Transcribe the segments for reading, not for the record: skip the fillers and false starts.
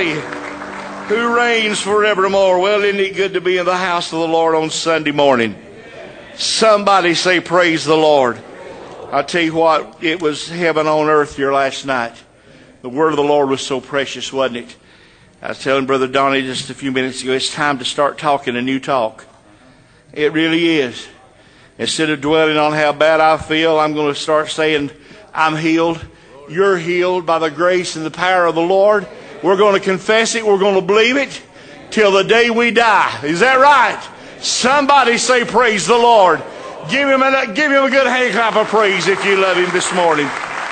Almighty, who reigns forevermore. Well, isn't it good to be in the house of the Lord on Sunday morning? Somebody say, praise the Lord. I tell you what, it was heaven on earth here last night. The word of the Lord was so precious, wasn't it? I was telling Brother Donnie just a few minutes ago, it's time to start talking a new talk. It really is. Instead of dwelling on how bad I feel, I'm going to start saying, I'm healed. You're healed by the grace and the power of the Lord. We're going to confess it. We're going to believe it till the day we die. Is that right? Somebody say, praise the Lord. Give him a good hand clap of praise if you love him this morning.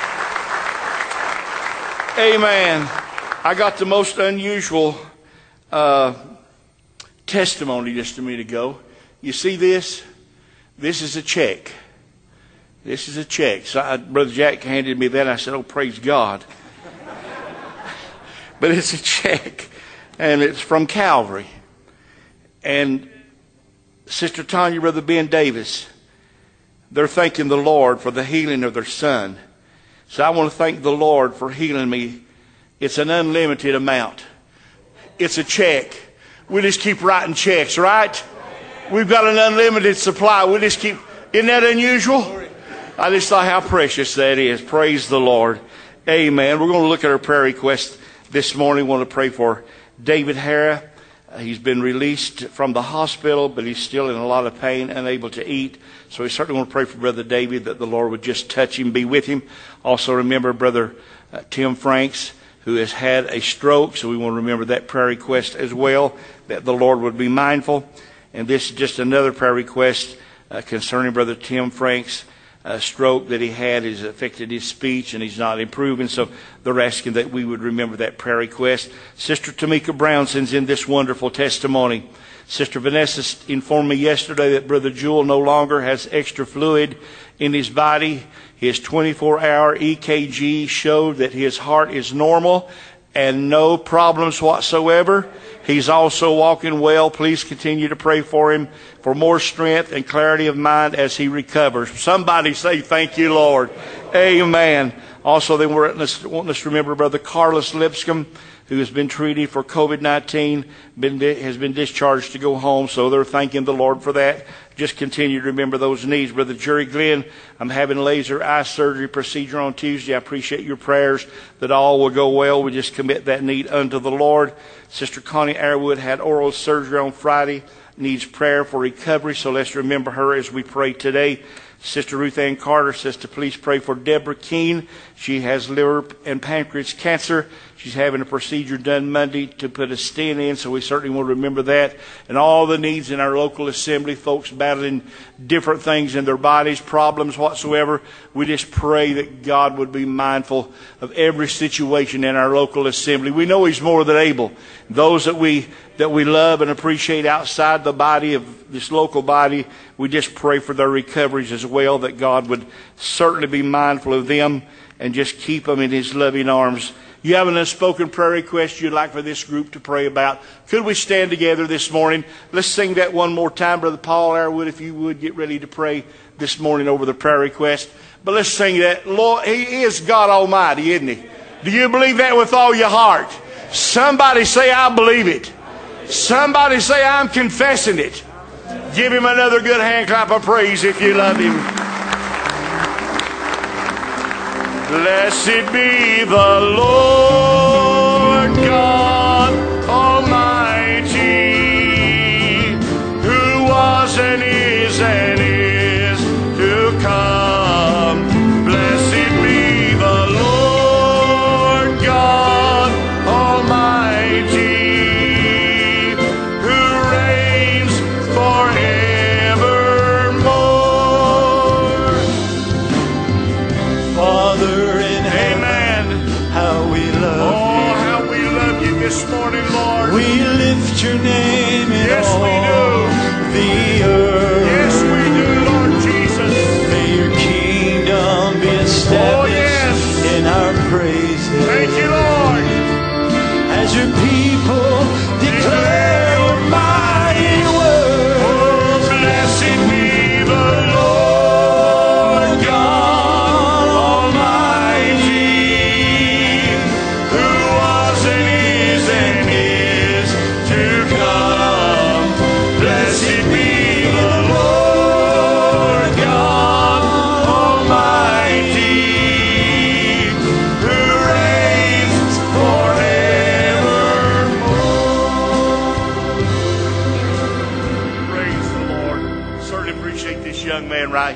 Amen. I got the most unusual testimony just a minute ago. You see this? This is a check. This is a check. So Brother Jack handed me that. I said, oh, praise God. But it's a check. And it's from Calvary. And Sister Tanya, Brother Ben Davis, they're thanking the Lord for the healing of their son. So I want to thank the Lord for healing me. It's an unlimited amount. It's a check. We just keep writing checks, right? We've got an unlimited supply. We just keep... Isn't that unusual? I just thought how precious that is. Praise the Lord. Amen. We're going to look at our prayer request this morning. We want to pray for David Hara. He's been released from the hospital, but he's still in a lot of pain, unable to eat. So we certainly want to pray for Brother David that the Lord would just touch him, be with him. Also remember Brother Tim Franks, who has had a stroke. So we want to remember that prayer request as well, that the Lord would be mindful. And this is just another prayer request concerning Brother Tim Franks. Stroke that he had has affected his speech and he's not improving. So they're asking that we would remember that prayer request. Sister Tamika Brown sends in this wonderful testimony. Sister Vanessa informed me yesterday that Brother Jewel no longer has extra fluid in his body. His 24-hour EKG showed that his heart is normal and no problems whatsoever. He's also walking well. Please continue to pray for him for more strength and clarity of mind as he recovers. Somebody say, thank you, Lord. Amen. Also, they want us to remember Brother Carlos Lipscomb, who has been treated for COVID-19, has been discharged to go home. So they're thanking the Lord for that. Just continue to remember those needs. Brother Jerry Glenn, I'm having laser eye surgery procedure on Tuesday. I appreciate your prayers that all will go well. We just commit that need unto the Lord. Sister Connie Airwood had oral surgery on Friday, needs prayer for recovery. So let's remember her as we pray today. Sister Ruth Ann Carter says to please pray for Deborah Keene. She has liver and pancreas cancer. She's having a procedure done Monday to put a stent in, so we certainly want to remember that. And all the needs in our local assembly, folks battling different things in their bodies, problems whatsoever. We just pray that God would be mindful of every situation in our local assembly. We know He's more than able. Those that we love and appreciate outside the body of this local body, we just pray for their recoveries as well, that God would certainly be mindful of them and just keep them in His loving arms. You have an unspoken prayer request you'd like for this group to pray about? Could we stand together this morning? Let's sing that one more time. Brother Paul Airwood, if you would, get ready to pray this morning over the prayer request. But let's sing that. Lord, He is God Almighty, isn't He? Do you believe that with all your heart? Somebody say, I believe it. Somebody say, I'm confessing it. Give Him another good hand clap of praise if you love Him. Blessed be the Lord God Almighty, who was and is to come. Blessed be the Lord God Almighty, who reigns forevermore. Father,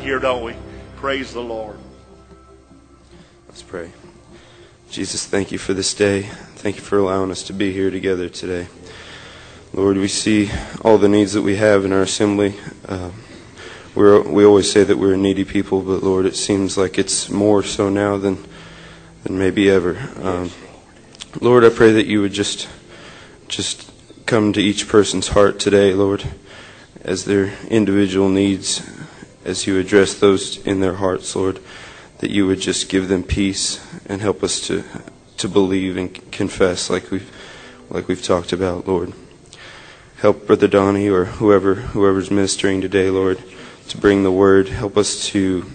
here, don't we? Praise the Lord. Let's pray. Jesus, thank you for this day. Thank you for allowing us to be here together today. Lord, we see all the needs that we have in our assembly. We always say that we're a needy people, but Lord, it seems like it's more so now than maybe ever. Lord, I pray that you would just come to each person's heart today, Lord, as their individual needs, as you address those in their hearts, Lord, that you would just give them peace and help us to believe and confess like we've talked about, Lord. Help Brother Donnie or whoever's ministering today, Lord, to bring the word. Help us to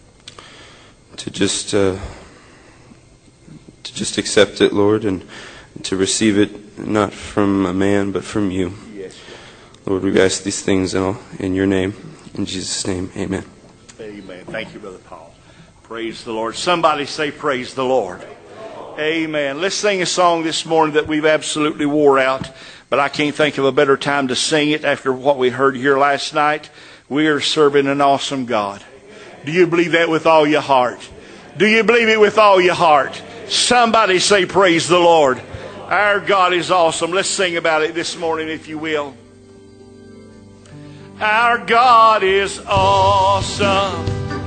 just accept it, Lord, and to receive it not from a man but from you. Yes. Lord, we ask these things in your name. In Jesus' name, amen. Amen. Thank you, Brother Paul. Praise the Lord. Somebody say praise the Lord. Amen. Let's sing a song this morning that we've absolutely wore out, but I can't think of a better time to sing it after what we heard here last night. We are serving an awesome God. Do you believe that with all your heart? Do you believe it with all your heart? Somebody say praise the Lord. Our God is awesome. Let's sing about it this morning, if you will. Our God is awesome.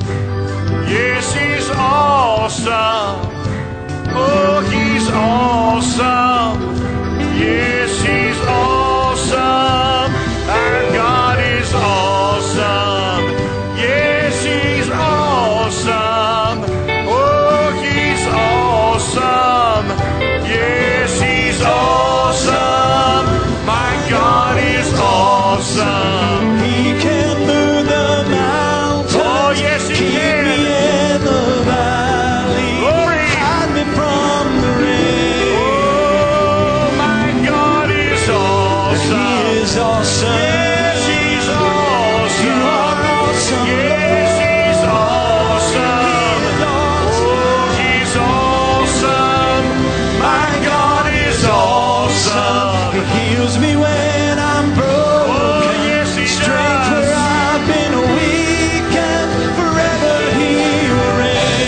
Yes, He's awesome. Oh, He's awesome. Yes, He's awesome. Our God is awesome. Yes, He's awesome. Oh, He's awesome. Yes, He's awesome. My God is awesome. He can move the mountains. Oh, yes, He Keep can. me in the valley. Glory. Hide me from the rain. Oh, my God is awesome. He is awesome. Yes, He's awesome. You are awesome. Yes, He's awesome. Oh, He's awesome. My God is awesome. He heals me when I'm broken. Oh, yes, He Strength does. where I've been weak, and forever He will reign.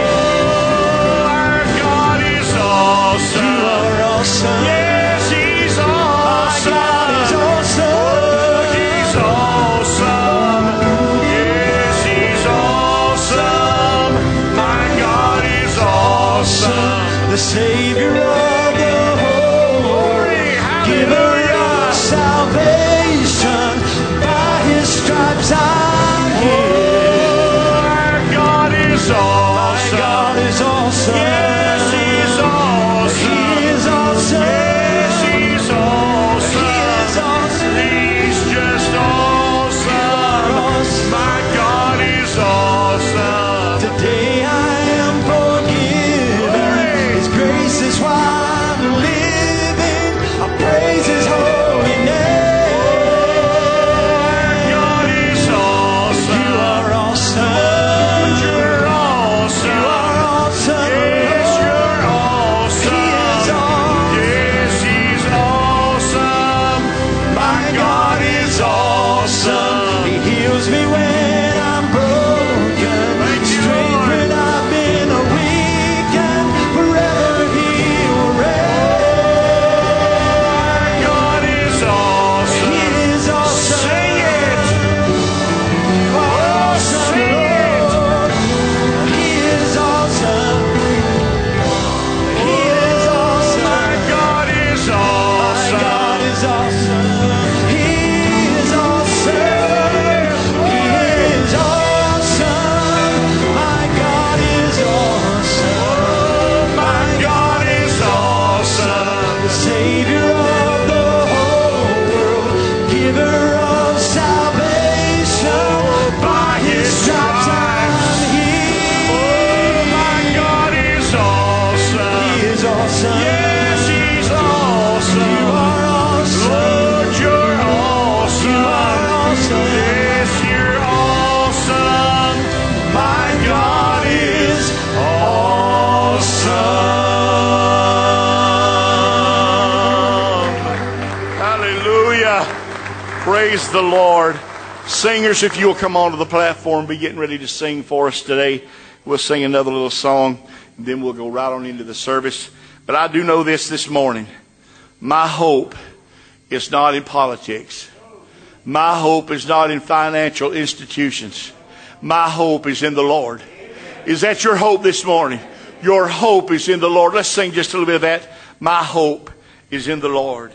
Oh, our God is awesome. You are awesome. Yes, He's My awesome. God is awesome. Oh, He's awesome. Yes, He's awesome. My God is awesome. The Savior of the whole world, giver of salvation, by His stripes I'm healed. Our God is My awesome. God is awesome. Yes, He's awesome. He is awesome. Yes, He's awesome. He is awesome. He's just awesome. My God is awesome. Today I am forgiven. His grace is why I'm living. I praise His holy name. Our God is awesome. You are awesome. You're awesome. You are awesome. Yes, you're awesome. He is awesome. Yes, He's awesome. My God is awesome. He heals me when I'm broken. Thank you, Strength Lord. when I've been weak, and forever He will reign. God is He awesome. is awesome. Sing it. Awesome, Sing it. Lord. He is awesome. He is awesome. My God is My awesome. God is awesome. He is awesome. He is awesome. My God is awesome. My God is awesome. The Savior of the whole world, giver of salvation, by His stripes I'm healed. My God is awesome. He is awesome. Yes, He's You awesome. are awesome. Lord, you're awesome. You are awesome. Yes, you're awesome. My God is awesome. Hallelujah. Praise the Lord. Singers, if you'll come onto the platform, be getting ready to sing for us today. We'll sing another little song, and then we'll go right on into the service. But I do know this morning. My hope is not in politics. My hope is not in financial institutions. My hope is in the Lord. Is that your hope this morning? Your hope is in the Lord. Let's sing just a little bit of that. My hope is in the Lord.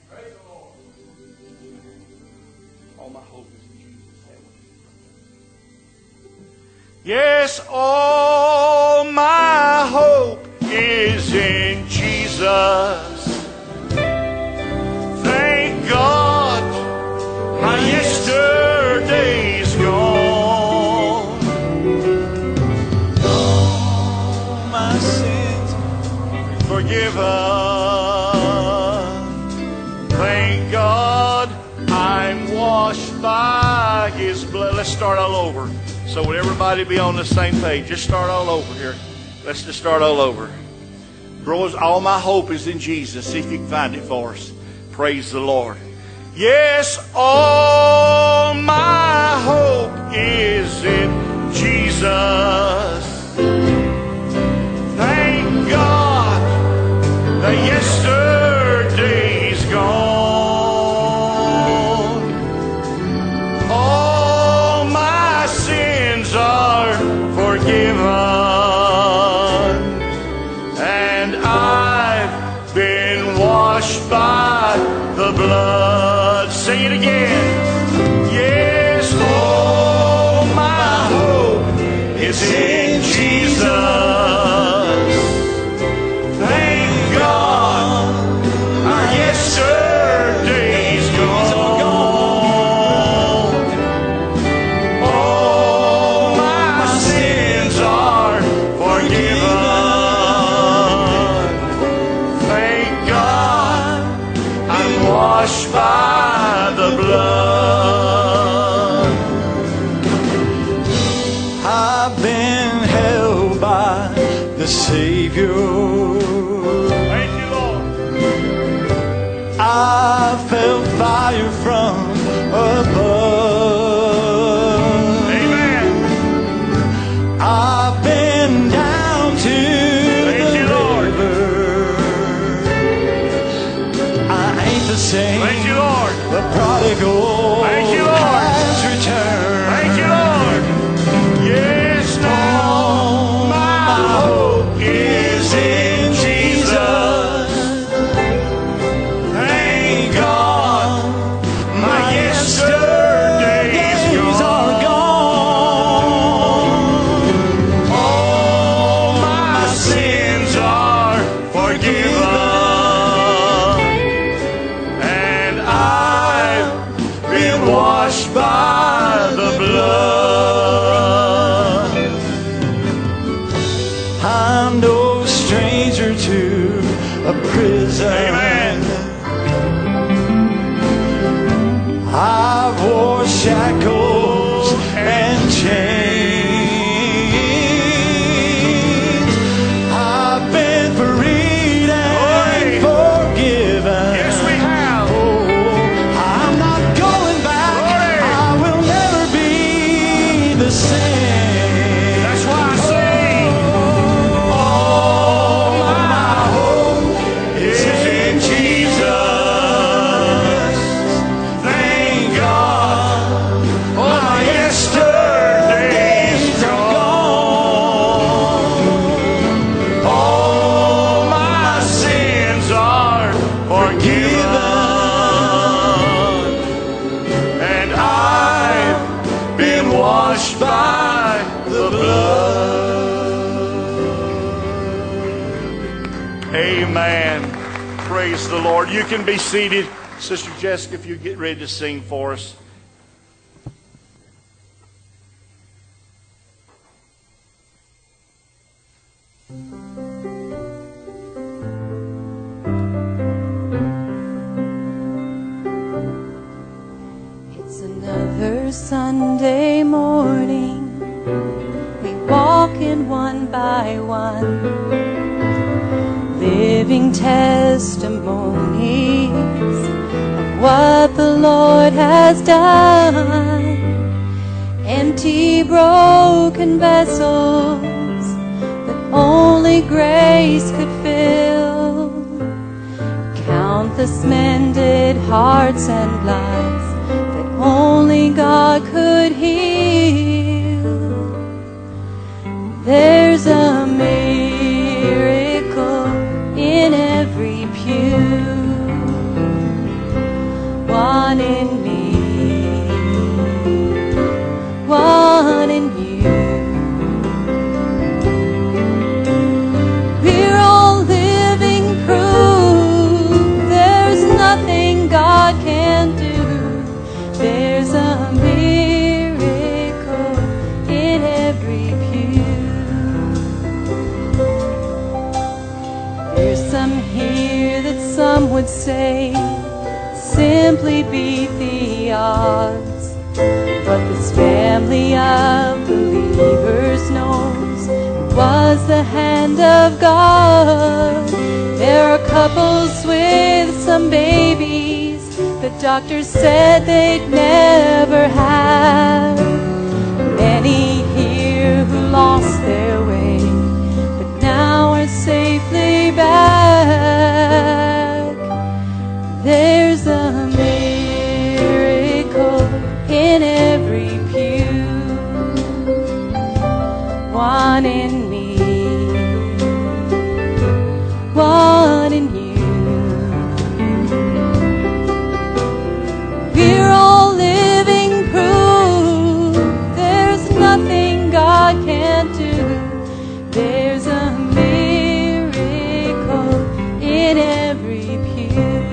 Yes, all my hope is in Jesus. Thank God my yesterday's gone. All my sins Forgiven. Thank God I'm washed by His blood. Let's start all over. So would everybody be on the same page? Just start all over here. Let's just start all over. Brothers, all my hope is in Jesus. See if you can find it for us. Praise the Lord. Yes, all my hope is in Jesus. Thank God that yesterday's gone. All my sins are forgiven, and I've been washed by the blood. Sing it again. Yes, all my hope is in Jesus. Thank God our yesterday's gone. All my sins are forgiven. Thank God I'm washed by the blood. I've been held by the Savior. Thank you, Lord. I felt fire from above. Amen. I've been down to Thank the you, Lord. river. I ain't the same. Thank you, Lord. The prodigal Thank you, Lord. has returned. Thank you, Lord. Yes, now my hope is in Jesus. Thank God my yesterdays are gone. All my sins are forgiven, and I've been washed by the blood. I'm no stranger to a prison. Amen. I've wore shackles and chains. I've been freed and forgiven. Yes, we have. Oh, I'm not going back. Glory. I will never be the same. That's why I sing. All my hope is in Jesus. Thank God all my yesterdays are gone. All my sins are forgiven, and I've been washed by the blood. Amen. Praise the Lord. You can be seated. Sister Jessica, if you get ready to sing for us. It's another Sunday morning. We walk in one by one, living testimonies of what the Lord has done. empty, broken vessels that only grace could fill. Countless mended hearts and lives that only God could heal. There's a miracle in every pew. One in me, one in you. We're all living proof there's nothing God can't do. There's a miracle in every pew. There's some here that some would say simply beat the odds, but this family of believers knows it was the hand of God. There are couples with some babies the doctors said they'd never have. Many here who lost their way, but now are safely back. There's a miracle in every pew. One in me, one in you. We're all living proof there's nothing God can't do. There's a miracle in every pew.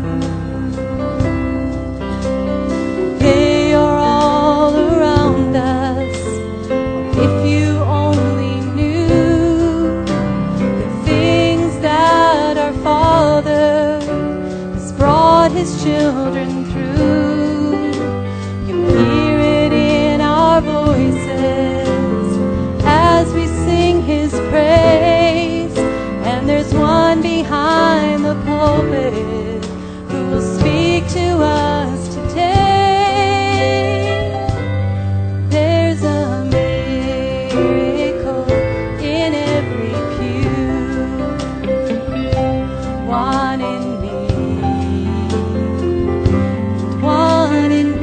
They are all around us. If you only knew the things that our Father has brought His children through, you hear it in our voices as we sing His praise. And there's one behind the pulpit who will speak to us today. There's a miracle in every pew. One in me, one in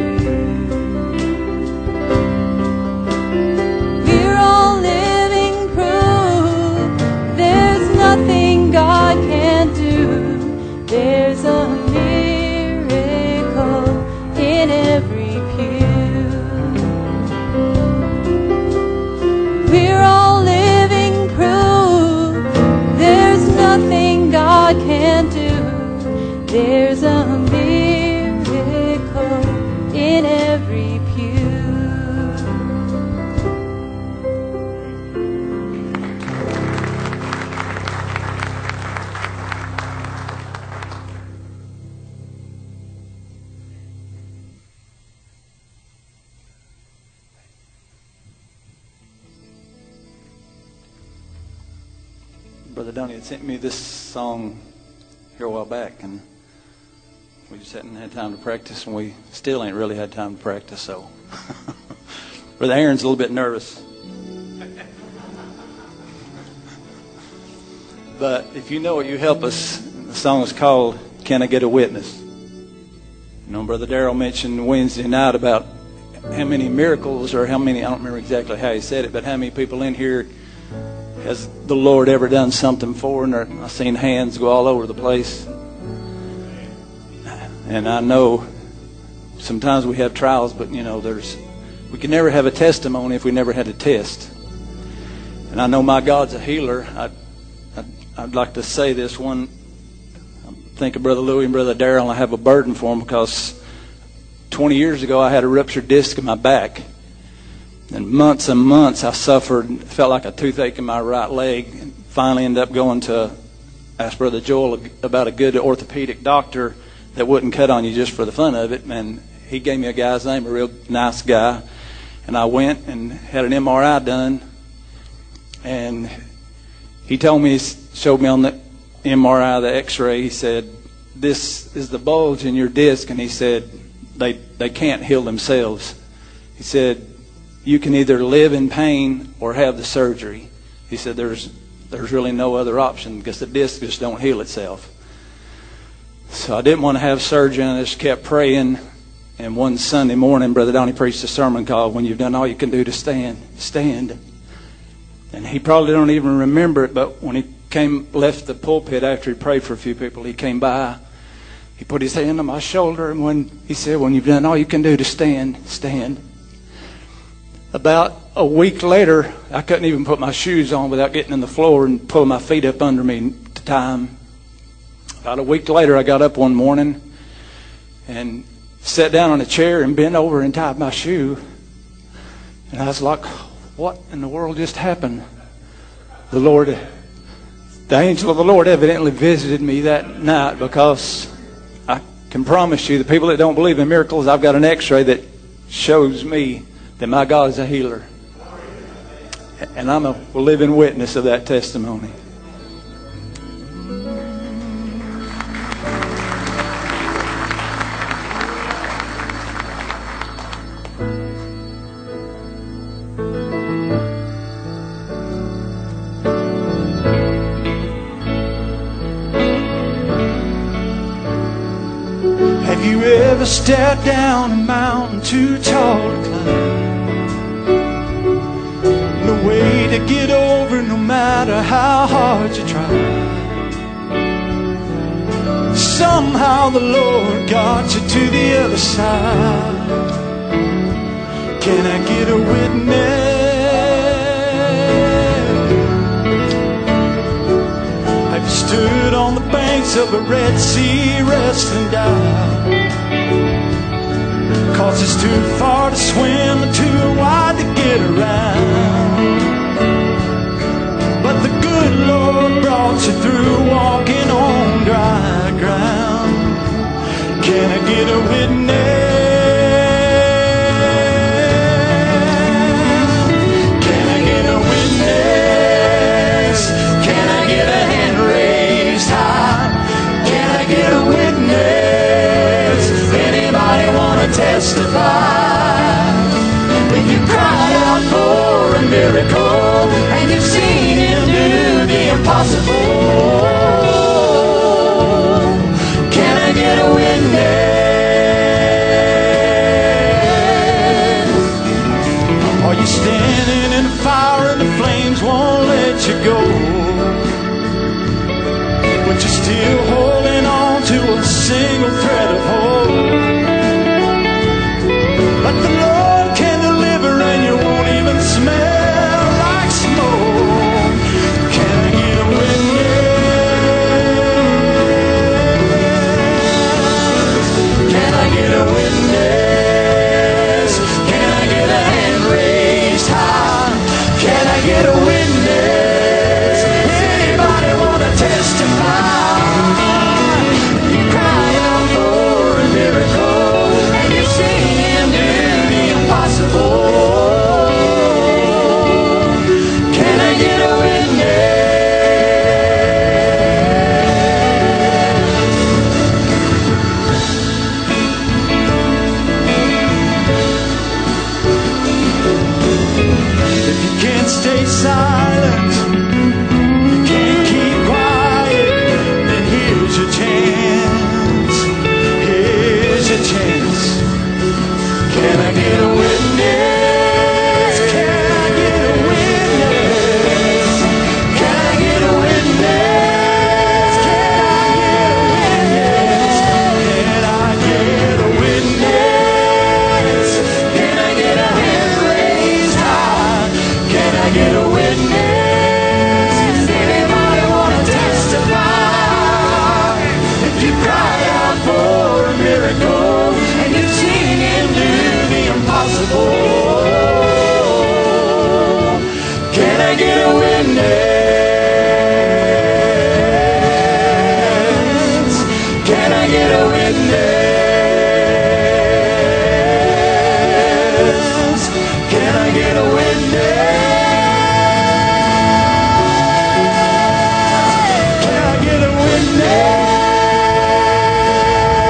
you. We're all living proof there's nothing God can't do. There's a miracle in every pew. We're all living proof there's nothing God can't do. There's a miracle in every pew. Brother Donnie had sent me this song here a while back, and we just hadn't had time to practice, and we still ain't really had time to practice, so Brother Aaron's a little bit nervous. But if you know it, you help us. The song is called Can I Get a Witness? You know, Brother Darrell mentioned Wednesday night about how many miracles, or how many, I don't remember exactly how he said it, but how many people in here has the Lord ever done something for? And I've seen hands go all over the place. And I know sometimes we have trials, but you know, we can never have a testimony if we never had a test. And I know my God's a healer. I'd like to say this one. I think of Brother Louie and Brother Darrell, and I have a burden for them, because 20 years ago I had a ruptured disc in my back. And months I suffered, felt like a toothache in my right leg, and finally ended up going to ask Brother Joel about a good orthopedic doctor that wouldn't cut on you just for the fun of it. And he gave me a guy's name, a real nice guy. And I went and had an MRI done. And he told me, showed me on the MRI, the x-ray, he said, this is the bulge in your disc. And he said, they can't heal themselves. He said, you can either live in pain or have the surgery. He said there's really no other option because the disc just don't heal itself. So I didn't want to have surgery, and I just kept praying. And one Sunday morning, Brother Donnie preached a sermon called "When You've Done All You Can Do to Stand, Stand." And he probably don't even remember it, but when he left the pulpit after he prayed for a few people, he came by. He put his hand on my shoulder, and when he said, "When you've done all you can do to stand, stand." About a week later, I couldn't even put my shoes on without getting on the floor and pulling my feet up under me to tie them. About a week later, I got up one morning and sat down on a chair and bent over and tied my shoe. And I was like, what in the world just happened? The angel of the Lord evidently visited me that night, because I can promise you, the people that don't believe in miracles, I've got an x-ray that shows me that my God is a healer. And I'm a living witness of that testimony. Have you ever stepped down a mountain too tall to climb? No way to get over, no matter how hard you try. Somehow the Lord got you to the other side. Can I get a witness? Have you stood on the banks of a Red Sea wrestling down? 'Cause it's too far to swim and too wide to get around. But the good Lord brought you through, walking on dry ground. Can I get a witness? Can I get a witness? Can I get a hand raised high? Can I get a witness? Anybody want to testify? If you cried out for a miracle and you've seen Him do the impossible, can I get a witness? Are you standing in the fire and the flames won't let you go, but you're still holding on to a single thread of hope? But the Lord can deliver and you won't even smell like smoke. Can I get a witness? Can I get a witness? Can I get a hand raised high? Can I get a witness? Anybody want to testify? You cry out for a miracle and you see Him do the impossible. Can I get a witness? If you can't stay silent, you can't keep quiet, then here's your chance. Here's your chance. Can I get a witness? Can I get a witness? Can I get a witness? Can I get a witness? Can I get a hand raised high? Can I get a witness? Anybody want to testify? If you cried out for a miracle and you've seen Him do the impossible, can I get a witness? Can I get a witness? Can I get a witness? Can I get a witness?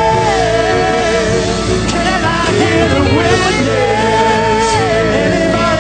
Can I get a witness? Anybody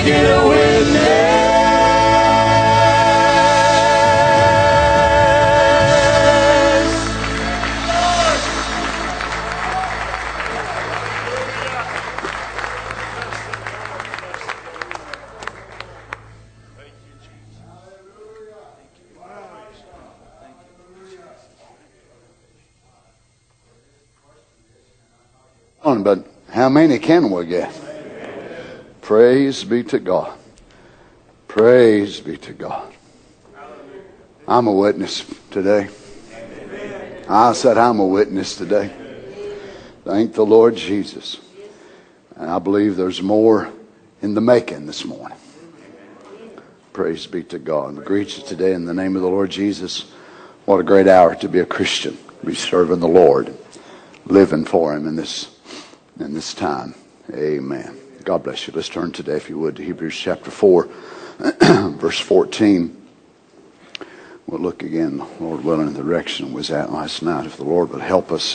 get a witness? But how many can we get? Praise be to God. Praise be to God. I'm a witness today. I said I'm a witness today. Thank the Lord Jesus. And I believe there's more in the making this morning. Praise be to God. I greet you today in the name of the Lord Jesus. What a great hour to be a Christian, be serving the Lord, living for Him in this time. Amen. God bless you. Let's turn today, if you would, to Hebrews chapter 4, verse 14. We'll look again, Lord willing, in the direction was at last night, if the Lord would help us.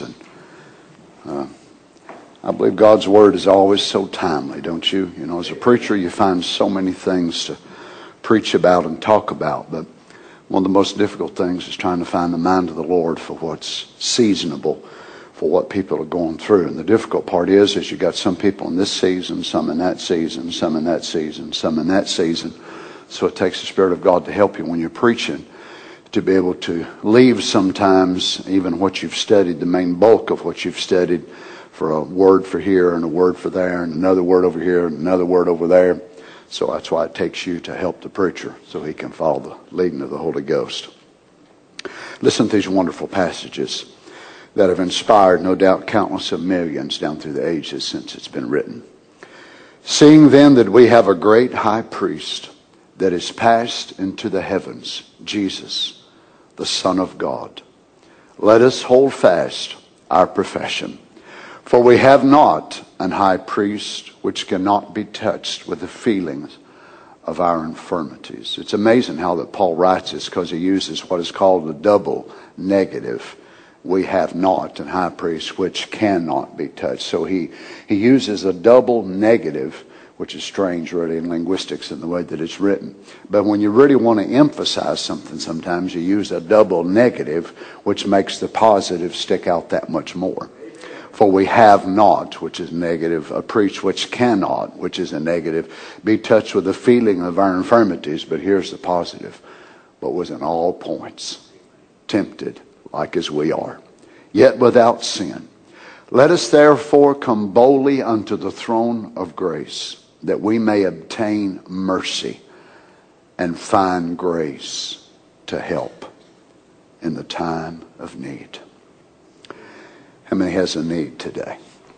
And I believe God's Word is always so timely, don't you? You know, as a preacher, you find so many things to preach about and talk about, but one of the most difficult things is trying to find the mind of the Lord for what's seasonable, for what people are going through. And the difficult part is you got some people in this season, some in that season, some in that season, some in that season. So it takes the Spirit of God to help you when you're preaching, to be able to leave sometimes even what you've studied, the main bulk of what you've studied, for a word for here and a word for there and another word over here and another word over there. So that's why it takes you to help the preacher so he can follow the leading of the Holy Ghost. Listen to these wonderful passages that have inspired, no doubt, countless of millions down through the ages since it's been written. Seeing then that we have a great high priest that is passed into the heavens, Jesus, the Son of God, let us hold fast our profession. For we have not an high priest which cannot be touched with the feelings of our infirmities. It's amazing how that Paul writes this, because he uses what is called a double negative. We have not an high priest which cannot be touched. So he uses a double negative, which is strange really in linguistics in the way that it's written. But when you really want to emphasize something, sometimes you use a double negative, which makes the positive stick out that much more. For we have not, which is negative, a priest which cannot, which is a negative, be touched with the feeling of our infirmities. But here's the positive. But was in all points tempted like as we are, yet without sin. Let us therefore come boldly unto the throne of grace, that we may obtain mercy and find grace to help in the time of need. How many has a need today?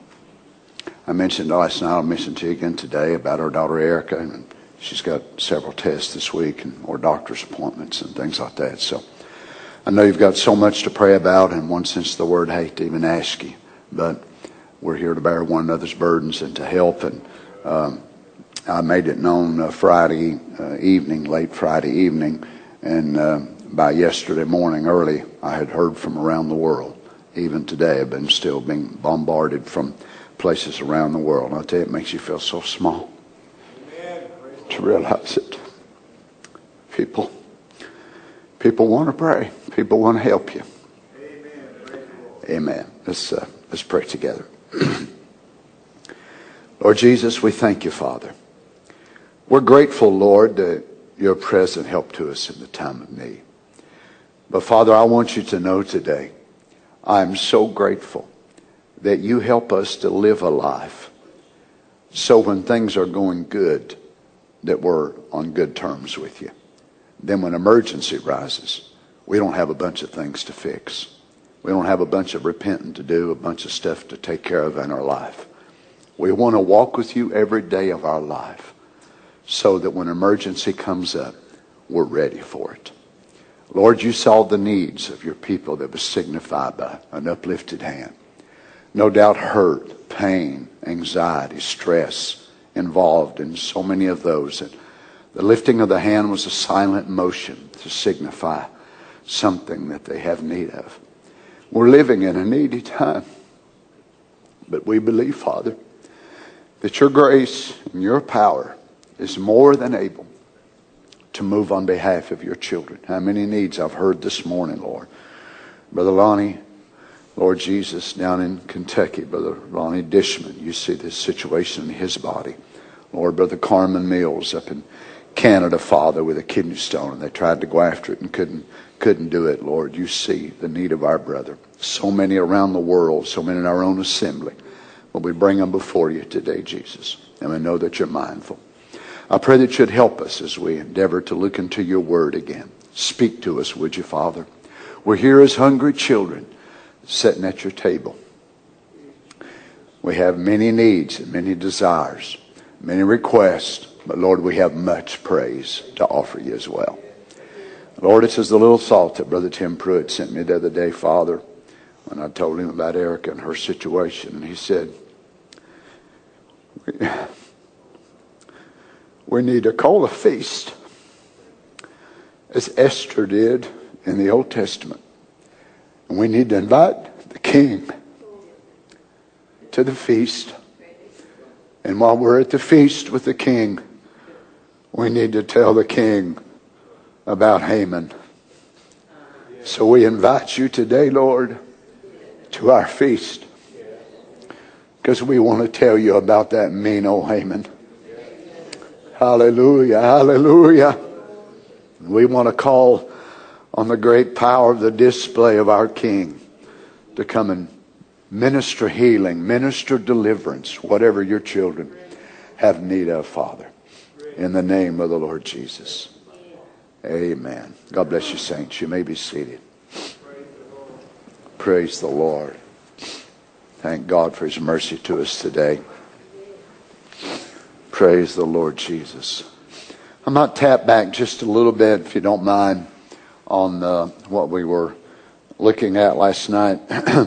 I mentioned last night, I'll mention to you again today about our daughter Erica, and she's got several tests this week and more doctor's appointments and things like that. So I know you've got so much to pray about. In one sense of the word, I hate to even ask you, but we're here to bear one another's burdens and to help. And I made it known Friday evening, late Friday evening, and by yesterday morning early, I had heard from around the world. Even today, I've been still being bombarded from places around the world. And I'll tell you, it makes you feel so small to realize it. People want to pray. People want to help you. Amen. Let's pray together. Lord Jesus, we thank you, Father. We're grateful, Lord, that you're a present help to us in the time of need. But Father, I want you to know today, I'm so grateful that you help us to live a life so when things are going good, that we're on good terms with you. Then when emergency rises, we don't have a bunch of things to fix. We don't have a bunch of repenting to do, a bunch of stuff to take care of in our life. We want to walk with you every day of our life so that when emergency comes up, we're ready for it. Lord, you saw the needs of your people that was signified by an uplifted hand. No doubt hurt, pain, anxiety, stress involved in so many of those. And the lifting of the hand was a silent motion to signify something that they have need of. We're living in a needy time. But we believe, Father, that your grace and your power is more than able to move on behalf of your children. How many needs I've heard this morning, Lord. Brother Lonnie, Lord Jesus, down in Kentucky, Brother Lonnie Dishman, you see this situation in his body. Lord, Brother Carmen Mills up in Canada, Father, with a kidney stone, and they tried to go after it and couldn't do it. Lord, you see the need of our brother. So many around the world, so many in our own assembly. Well, we bring them before you today, Jesus, and we know that you're mindful. I pray that you'd help us as we endeavor to look into your word again. Speak to us, would you, Father? We're here as hungry children sitting at your table. We have many needs and many desires, many requests, but Lord, we have much praise to offer you as well. Lord, it's as the little salt that Brother Tim Pruitt sent me the other day, Father, when I told him about Erica and her situation. And he said, we need to call a feast, as Esther did in the Old Testament. And we need to invite the king to the feast. And while we're at the feast with the king, we need to tell the king about Haman. So we invite you today, Lord, to our feast, because we want to tell you about that mean old Haman. Hallelujah, hallelujah. We want to call on the great power of the display of our King to come and minister healing, minister deliverance, whatever your children have need of, Father. In the name of the Lord Jesus. Amen. God bless you, saints. You may be seated. Praise the Lord. Thank God for his mercy to us today. Praise the Lord Jesus. I might tap back just a little bit, if you don't mind, on what we were looking at last night.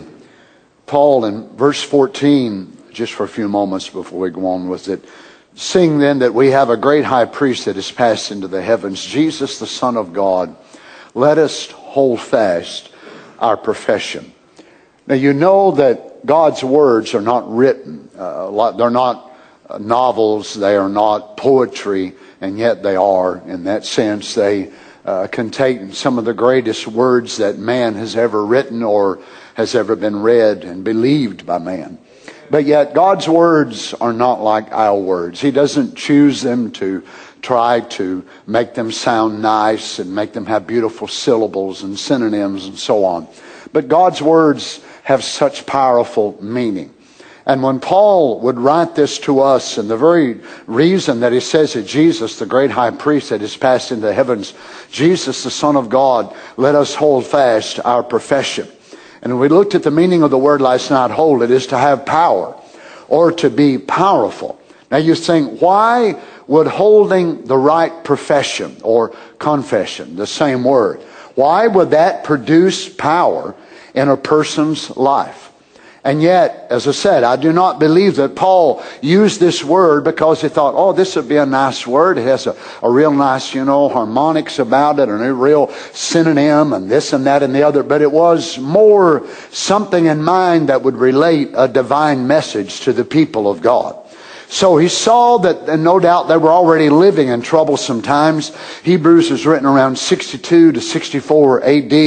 Paul in verse 14, just for a few moments before we go on with it, seeing then that we have a great high priest that has passed into the heavens, Jesus the Son of God, let us hold fast our profession. Now you know that God's words are not written, they're not novels, they are not poetry, and yet they are. In that sense, they contain some of the greatest words that man has ever written or has ever been read and believed by man. But yet God's words are not like our words. He doesn't choose them to try to make them sound nice and make them have beautiful syllables and synonyms and so on. But God's words have such powerful meaning. And when Paul would write this to us, and the very reason that he says that Jesus, the great high priest that has passed into the heavens, Jesus, the Son of God, let us hold fast our profession. And we looked at the meaning of the word last night, hold. It is to have power or to be powerful. Now you think, why would holding the right profession or confession, the same word, why would that produce power in a person's life? And yet, as I said, I do not believe that Paul used this word because he thought, oh, this would be a nice word. It has a real nice, harmonics about it and a real synonym and this and that and the other. But it was more something in mind that would relate a divine message to the people of God. So he saw that, and no doubt they were already living in troublesome times. Hebrews is written around 62 to 64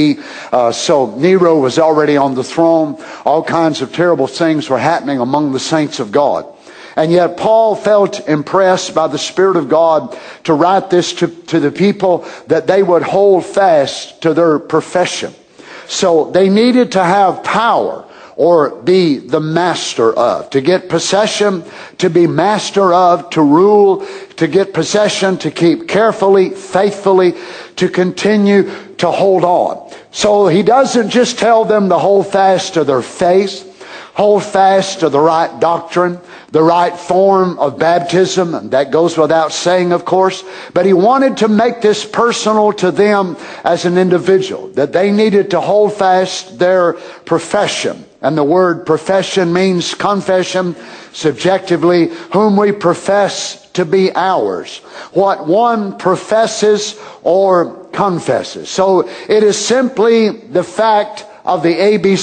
AD. So Nero was already on the throne. All kinds of terrible things were happening among the saints of God. And yet Paul felt impressed by the Spirit of God to write this to the people, that they would hold fast to their profession. So they needed to have power, or be the master of. To get possession, to be master of, to rule, to get possession, to keep carefully, faithfully, to continue to hold on. So he doesn't just tell them to hold fast to their faith, hold fast to the right doctrine, the right form of baptism, and that goes without saying, of course. But he wanted to make this personal to them as an individual, that they needed to hold fast their profession. And the word profession means confession, subjectively, whom we profess to be ours. What one professes or confesses. So it is simply the fact of the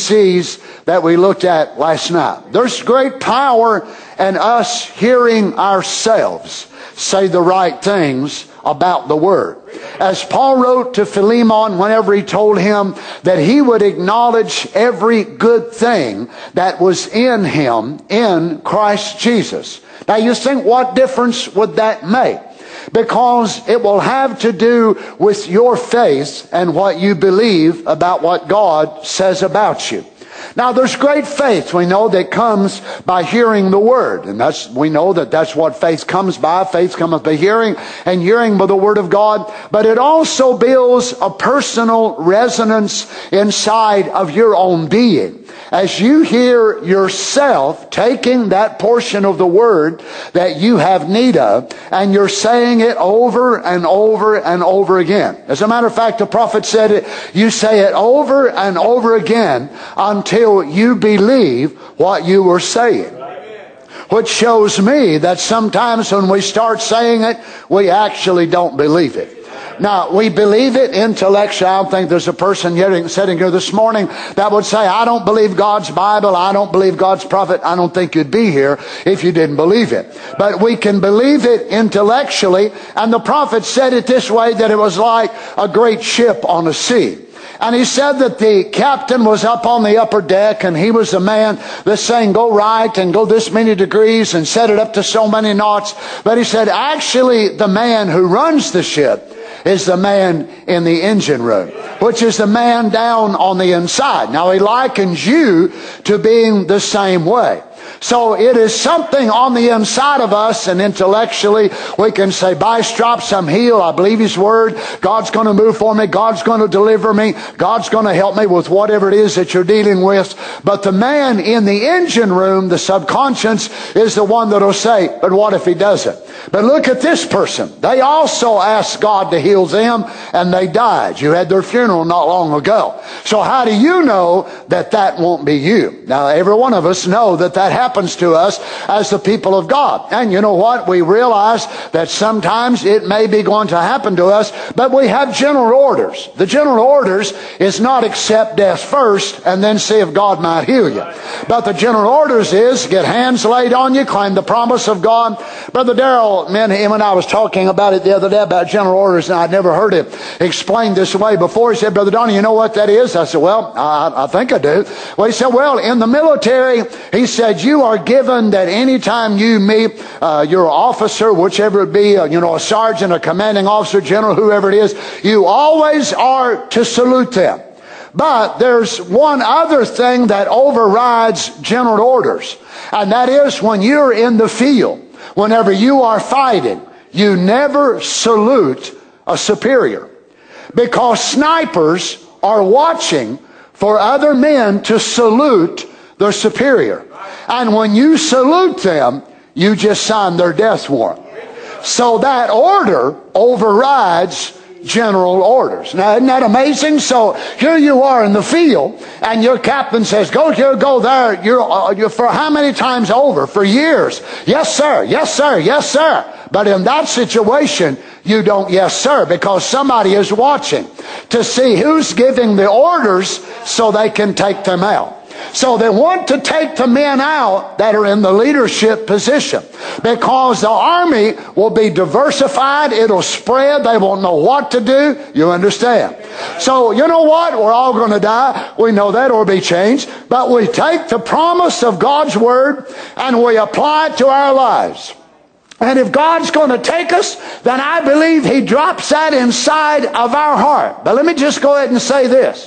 ABCs that we looked at last night. There's great power in us hearing ourselves say the right things about the Word. As Paul wrote to Philemon whenever he told him that he would acknowledge every good thing that was in him in Christ Jesus. Now you think, what difference would that make? Because it will have to do with your faith and what you believe about what God says about you. Now there's great faith, we know, that comes by hearing the Word. And we know that that's what faith comes by. Faith cometh by hearing, and hearing by the Word of God. But it also builds a personal resonance inside of your own being. As you hear yourself taking that portion of the Word that you have need of, and you're saying it over and over and over again. As a matter of fact, the prophet said it, you say it over and over again until you believe what you were saying. Which shows me that sometimes when we start saying it, we actually don't believe it. Now, we believe it intellectually. I don't think there's a person sitting here this morning that would say, I don't believe God's Bible, I don't believe God's prophet. I don't think you'd be here if you didn't believe it. But we can believe it intellectually, and the prophet said it this way, that it was like a great ship on the sea. And he said that the captain was up on the upper deck, and he was the man that's saying, go right and go this many degrees and set it up to so many knots. But he said, actually, the man who runs the ship is the man in the engine room, which is the man down on the inside. Now he likens you to being the same way. So it is something on the inside of us, and intellectually we can say, by stripes I'm healed, I believe His Word, God's going to move for me, God's going to deliver me, God's going to help me with whatever it is that you're dealing with. But the man in the engine room, the subconscious, is the one that will say, but what if He doesn't? But look at this person. They also asked God to heal them, and they died. You had their funeral not long ago. So how do you know that that won't be you? Now, every one of us know that that happens to us as the people of God. And you know what? We realize that sometimes it may be going to happen to us, but we have general orders. The general orders is not accept death first and then see if God might heal you. But the general orders is get hands laid on you, claim the promise of God. Brother Darrell, him and I was talking about it the other day about general orders, and I'd never heard it explained this way before. He said, Brother Donnie, you know what that is? I said, well, I think I do. Well, he said, well, in the military, he said, you are given that anytime you meet your officer, whichever it be, a sergeant, a commanding officer, general, whoever it is, you always are to salute them. But there's one other thing that overrides general orders, and that is when you're in the field, whenever you are fighting, you never salute a superior, because snipers are watching for other men to salute their superior. And when you salute them, you just sign their death warrant. So that order overrides general orders. Now, isn't that amazing? So here you are in the field, and your captain says, go here, go there. You're for how many times over? For years. Yes, sir. Yes, sir. Yes, sir. But in that situation, you don't yes, sir, because somebody is watching to see who's giving the orders so they can take them out. So they want to take the men out that are in the leadership position, because the army will be diversified. It'll spread. They won't know what to do. You understand? So you know what? We're all going to die. We know that will be changed. But we take the promise of God's Word and we apply it to our lives. And if God's going to take us, then I believe He drops that inside of our heart. But let me just go ahead and say this.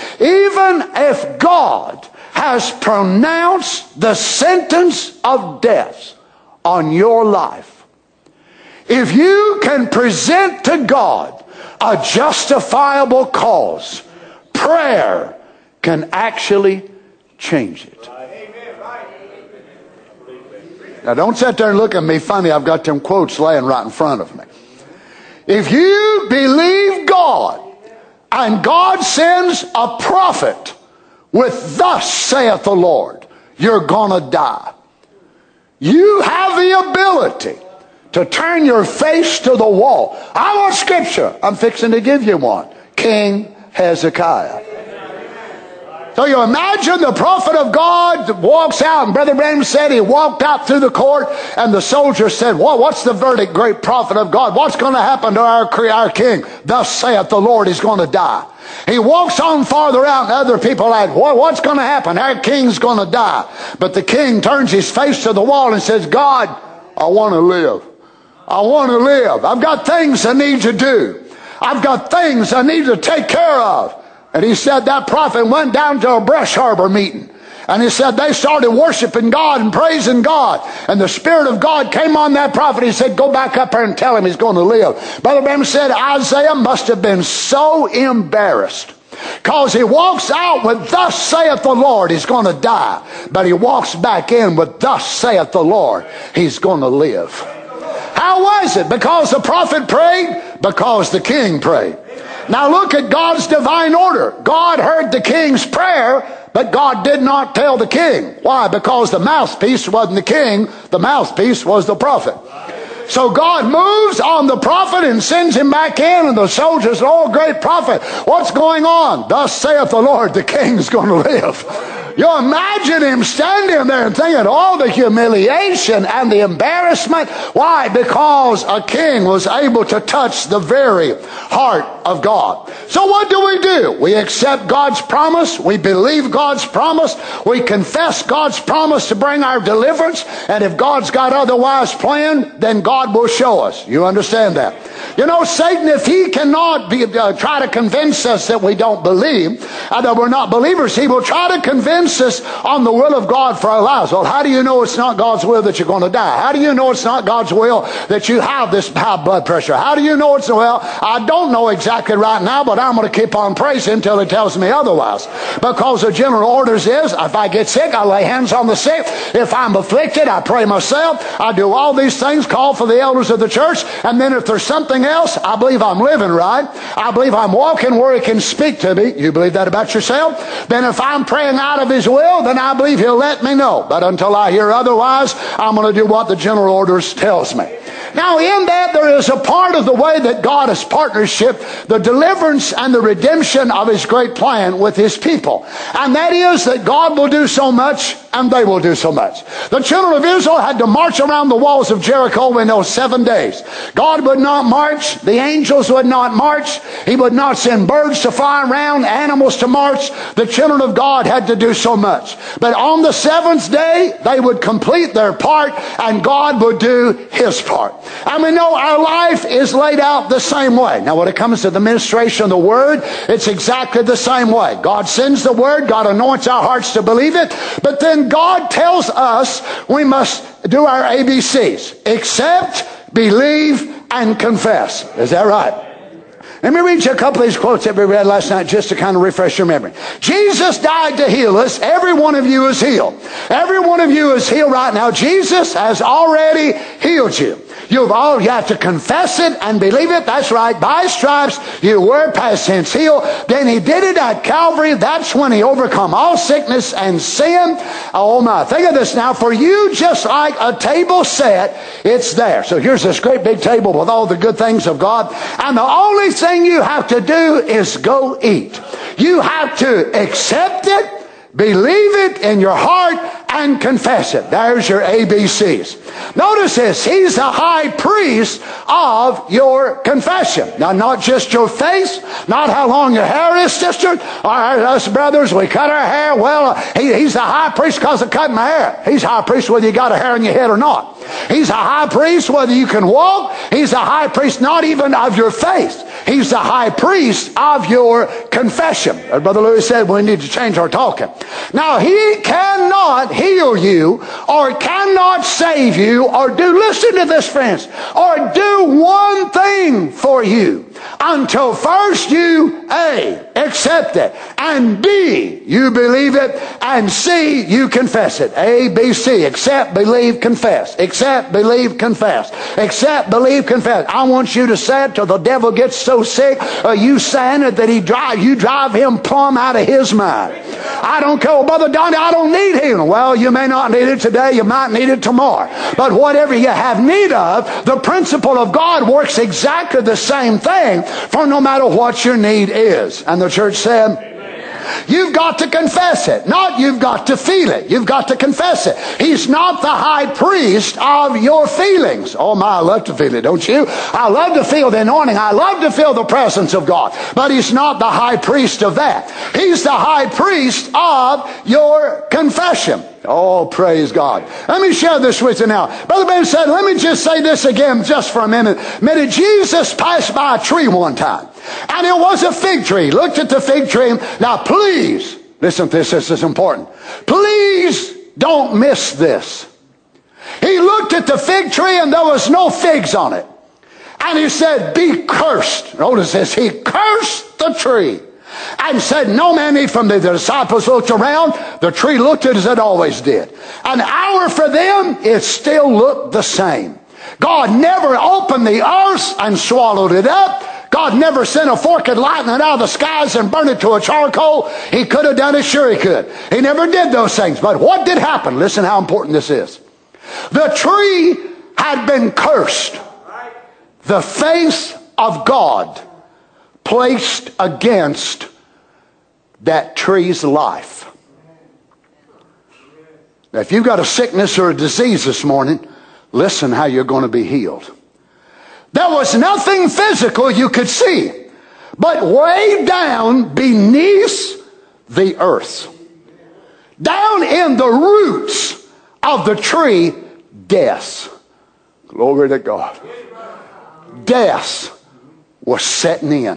Even if God has pronounced the sentence of death on your life, if you can present to God a justifiable cause, prayer can actually change it. Now don't sit there and look at me funny. I've got them quotes laying right in front of me. If you believe God and God sends a prophet with thus saith the Lord, you're gonna die. You have the ability to turn your face to the wall. I want scripture. I'm fixing to give you one. King Hezekiah. So you imagine the prophet of God walks out, and Brother Branham said he walked out through the court, and the soldier said, well, what's the verdict, great prophet of God? What's going to happen to our king? Thus saith the Lord, he's going to die. He walks on farther out, and other people are like, what's going to happen? Our king's going to die. But the king turns his face to the wall and says, God, I want to live. I want to live. I've got things I need to do. I've got things I need to take care of. And he said that prophet went down to a brush harbor meeting. And he said they started worshiping God and praising God. And the Spirit of God came on that prophet. He said, go back up there and tell him he's going to live. Brother Branham said Isaiah must have been so embarrassed, because he walks out with thus saith the Lord, he's going to die. But he walks back in with thus saith the Lord, he's going to live. How was it? Because the prophet prayed? Because the king prayed. Now look at God's divine order. God heard the king's prayer, but God did not tell the king. Why? Because the mouthpiece wasn't the king. The mouthpiece was the prophet. So God moves on the prophet and sends him back in, and the soldiers say, oh, great prophet, what's going on? Thus saith the Lord, the king's going to live. You imagine him standing there and thinking, all the humiliation and the embarrassment. Why? Because a king was able to touch the very heart of God. So what do? We accept God's promise. We believe God's promise. We confess God's promise to bring our deliverance. And if God's got otherwise planned, then God will show us. You understand that? You know, Satan, if he cannot try to convince us that we don't believe, that we're not believers, he will try to convince us on the will of God for our lives. Well, how do you know it's not God's will that you're going to die? How do you know it's not God's will that you have this high blood pressure? How do you know it's, well, I don't know exactly right now, but I'm going to keep on praising until he tells me otherwise. Because the general orders is, if I get sick, I lay hands on the sick. If I'm afflicted, I pray myself. I do all these things, call for the elders of the church, and then if there's something else, I believe I'm living right. I believe I'm walking where he can speak to me. You believe that about yourself? Then if I'm praying out of his will, then I believe he'll let me know. But until I hear otherwise, I'm going to do what the general orders tells me. Now in that there is a part of the way that God has partnership, the deliverance and the redemption of his great plan with his people. And that is that God will do so much and they will do so much. The children of Israel had to march around the walls of Jericho in those 7 days. God would not march. The angels would not march. He would not send birds to fly around, animals to march. The children of God had to do so much. But on the 7th day, they would complete their part and God would do his part. And we know our life is laid out the same way. Now when it comes to the ministration of the Word, it's exactly the same way. God sends the Word, God anoints our hearts to believe it, but then God tells us we must do our ABCs. Accept, believe, and confess. Is that right? Let me read you a couple of these quotes that we read last night just to kind of refresh your memory. Jesus died to heal us. Every one of you is healed. Every one of you is healed right now. Jesus has already healed you. You have to confess it and believe it. That's right. By stripes you were past tense healed. Then he did it at Calvary. That's when he overcome all sickness and sin. Oh my. Think of this now. For you, just like a table set, it's there. So here's this great big table with all the good things of God. And the only thing you have to do is go eat. You have to accept it, believe it in your heart, and confess it. There's your ABCs. Notice this. He's the high priest of your confession. Now, not just your face, not how long your hair is, sister. All right, us brothers, we cut our hair. Well, he's the high priest because of cutting my hair. He's high priest whether you got a hair in your head or not. He's a high priest whether you can walk. He's a high priest not even of your faith. He's the high priest of your confession. As Brother Lewis said, we need to change our talking. Now, he cannot heal you or cannot save you or listen to this, friends, or do one thing for you until first you, A, accept it, and B, you believe it, and C, you confess it. A, B, C. Accept, believe, confess. Accept, believe, confess. Accept, believe, confess. I want you to say it till the devil gets so sick you saying it that you drive him plumb out of his mind. I don't care, Brother Donnie, I don't need healing. Well, you may not need it today, you might need it tomorrow. But whatever you have need of, the principle of God works exactly the same thing for no matter what your need is. And the church said, You've got to confess it. Not you've got to feel it. You've got to confess it. He's not the high priest of your feelings. Oh my, I love to feel it, don't you? I love to feel the anointing. I love to feel the presence of God. But he's not the high priest of that. He's the high priest of your confession. Oh, praise God. Let me share this with you now. Brother Ben said, let me just say this again just for a minute. Jesus passed by a tree one time, and it was a fig tree. Looked at the fig tree. Now, please, listen to this. This is important. Please don't miss this. He looked at the fig tree, and there was no figs on it. And he said, be cursed. Notice this. He cursed the tree and said, no man eat from thee. The disciples looked around. The tree looked as it always did. An hour for them, it still looked the same. God never opened the earth and swallowed it up. God never sent a forked lightning out of the skies and burned it to a charcoal. He could have done it, sure he could. He never did those things. But what did happen? Listen how important this is. The tree had been cursed. The face of God placed against that tree's life. Now, if you've got a sickness or a disease this morning, listen how you're going to be healed. There was nothing physical you could see, but way down beneath the earth, down in the roots of the tree, death. Glory to God. Death was setting in.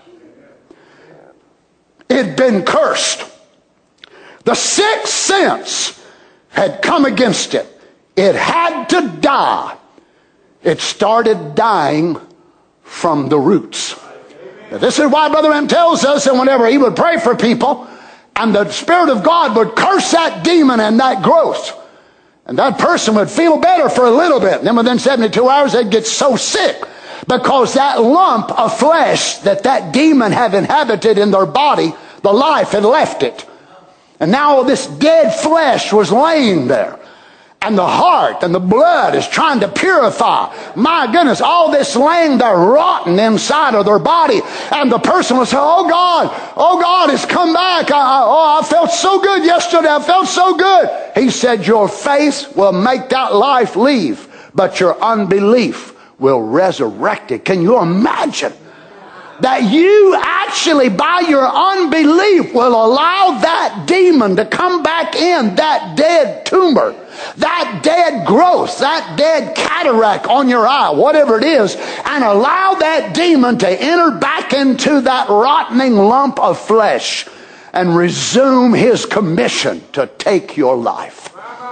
It'd been cursed. The sixth sense had come against it. It had to die. It started dying from the roots. Now, this is why Brother M tells us that whenever he would pray for people, and the Spirit of God would curse that demon and that growth, and that person would feel better for a little bit, and then within 72 hours they'd get so sick, because that lump of flesh that demon had inhabited in their body, the life had left it. And now this dead flesh was laying there. And the heart and the blood is trying to purify. My goodness, all this laying there rotten inside of their body. And the person will say, oh God, it's come back. I felt so good yesterday. I felt so good. He said, your faith will make that life leave, but your unbelief will resurrect it. Can you imagine that you actually, by your unbelief, will allow that demon to come back in, that dead tumor, that dead growth, that dead cataract on your eye, whatever it is, and allow that demon to enter back into that rotting lump of flesh and resume his commission to take your life.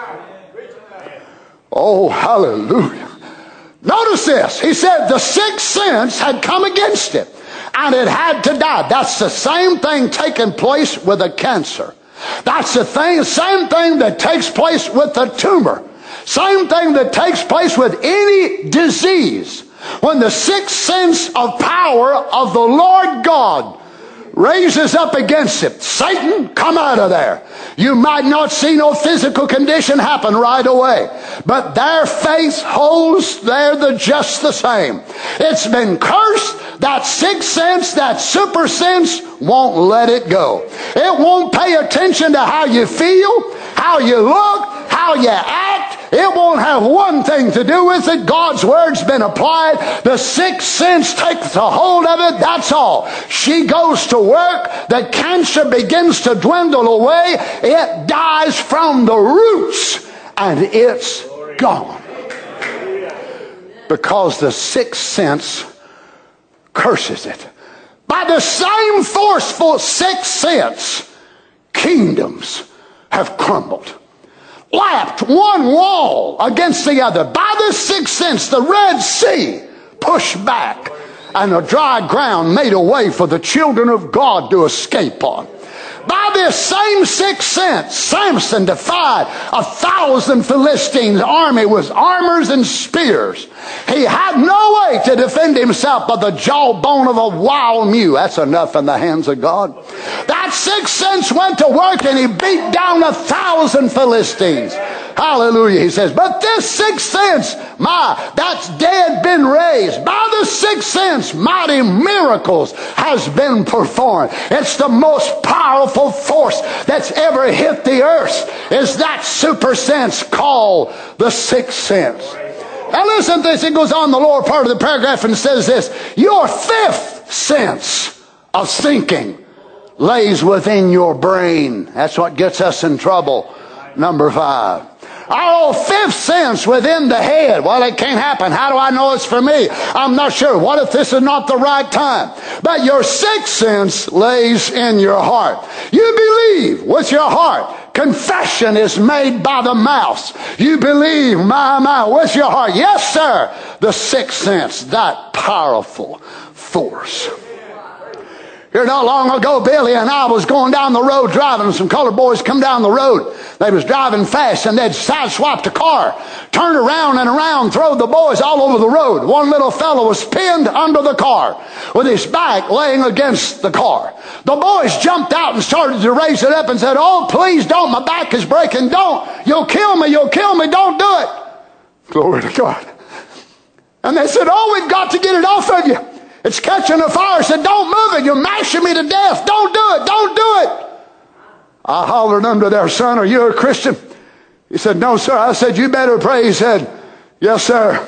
Oh, hallelujah. Notice this. He said the sixth sense had come against it, and it had to die. That's the same thing taking place with a cancer. That's the same thing that takes place with a tumor. Same thing that takes place with any disease. When the sixth sense of power of the Lord God raises up against it, Satan, come out of there. You might not see no physical condition happen right away, but their faith holds there just the same. It's been cursed. That sixth sense, that super sense, won't let it go. It won't pay attention to how you feel, how you look, how you act. It won't have one thing to do with it. God's word's been applied. The sixth sense takes a hold of it. That's all. She goes to work. The cancer begins to dwindle away. It dies from the roots, and it's gone. Because the sixth sense curses it. By the same forceful sixth sense, kingdoms have crumbled, lapped one wall against the other. By the sixth sense, the Red Sea pushed back, and the dry ground made a way for the children of God to escape on. By this same sixth sense, Samson defied 1,000 Philistines' army with armors and spears. He had no way to defend himself but the jawbone of a wild mule. That's enough in the hands of God. That sixth sense went to work, and he beat down 1,000 Philistines. Hallelujah, he says. But this sixth sense, that's dead been raised. By the sixth sense, mighty miracles has been performed. It's the most powerful force that's ever hit the earth, is that super sense called the sixth sense. Now listen to this. It goes on the lower part of the paragraph and says this: your fifth sense of thinking lays within your brain. That's what gets us in trouble. Number 5. Our fifth sense within the head. Well, it can't happen. How do I know it's for me? I'm not sure. What if this is not the right time? But your sixth sense lays in your heart. You believe with your heart. Confession is made by the mouth. You believe, my, with your heart. Yes, sir. The sixth sense, that powerful force. Here not long ago, Billy and I was going down the road driving, and some colored boys come down the road. They was driving fast, and they'd sideswiped a car, turned around and around, throwed the boys all over the road. One little fellow was pinned under the car with his back laying against the car. The boys jumped out and started to raise it up and said, "Oh, please don't, my back is breaking. Don't, you'll kill me, don't do it." Glory to God. And they said, "Oh, we've got to get it off of you. It's catching a fire." I said, "Don't move it. You're mashing me to death. Don't do it. Don't do it." I hollered under there, "Son, are you a Christian?" He said, "No, sir." I said, "You better pray." He said, "Yes, sir."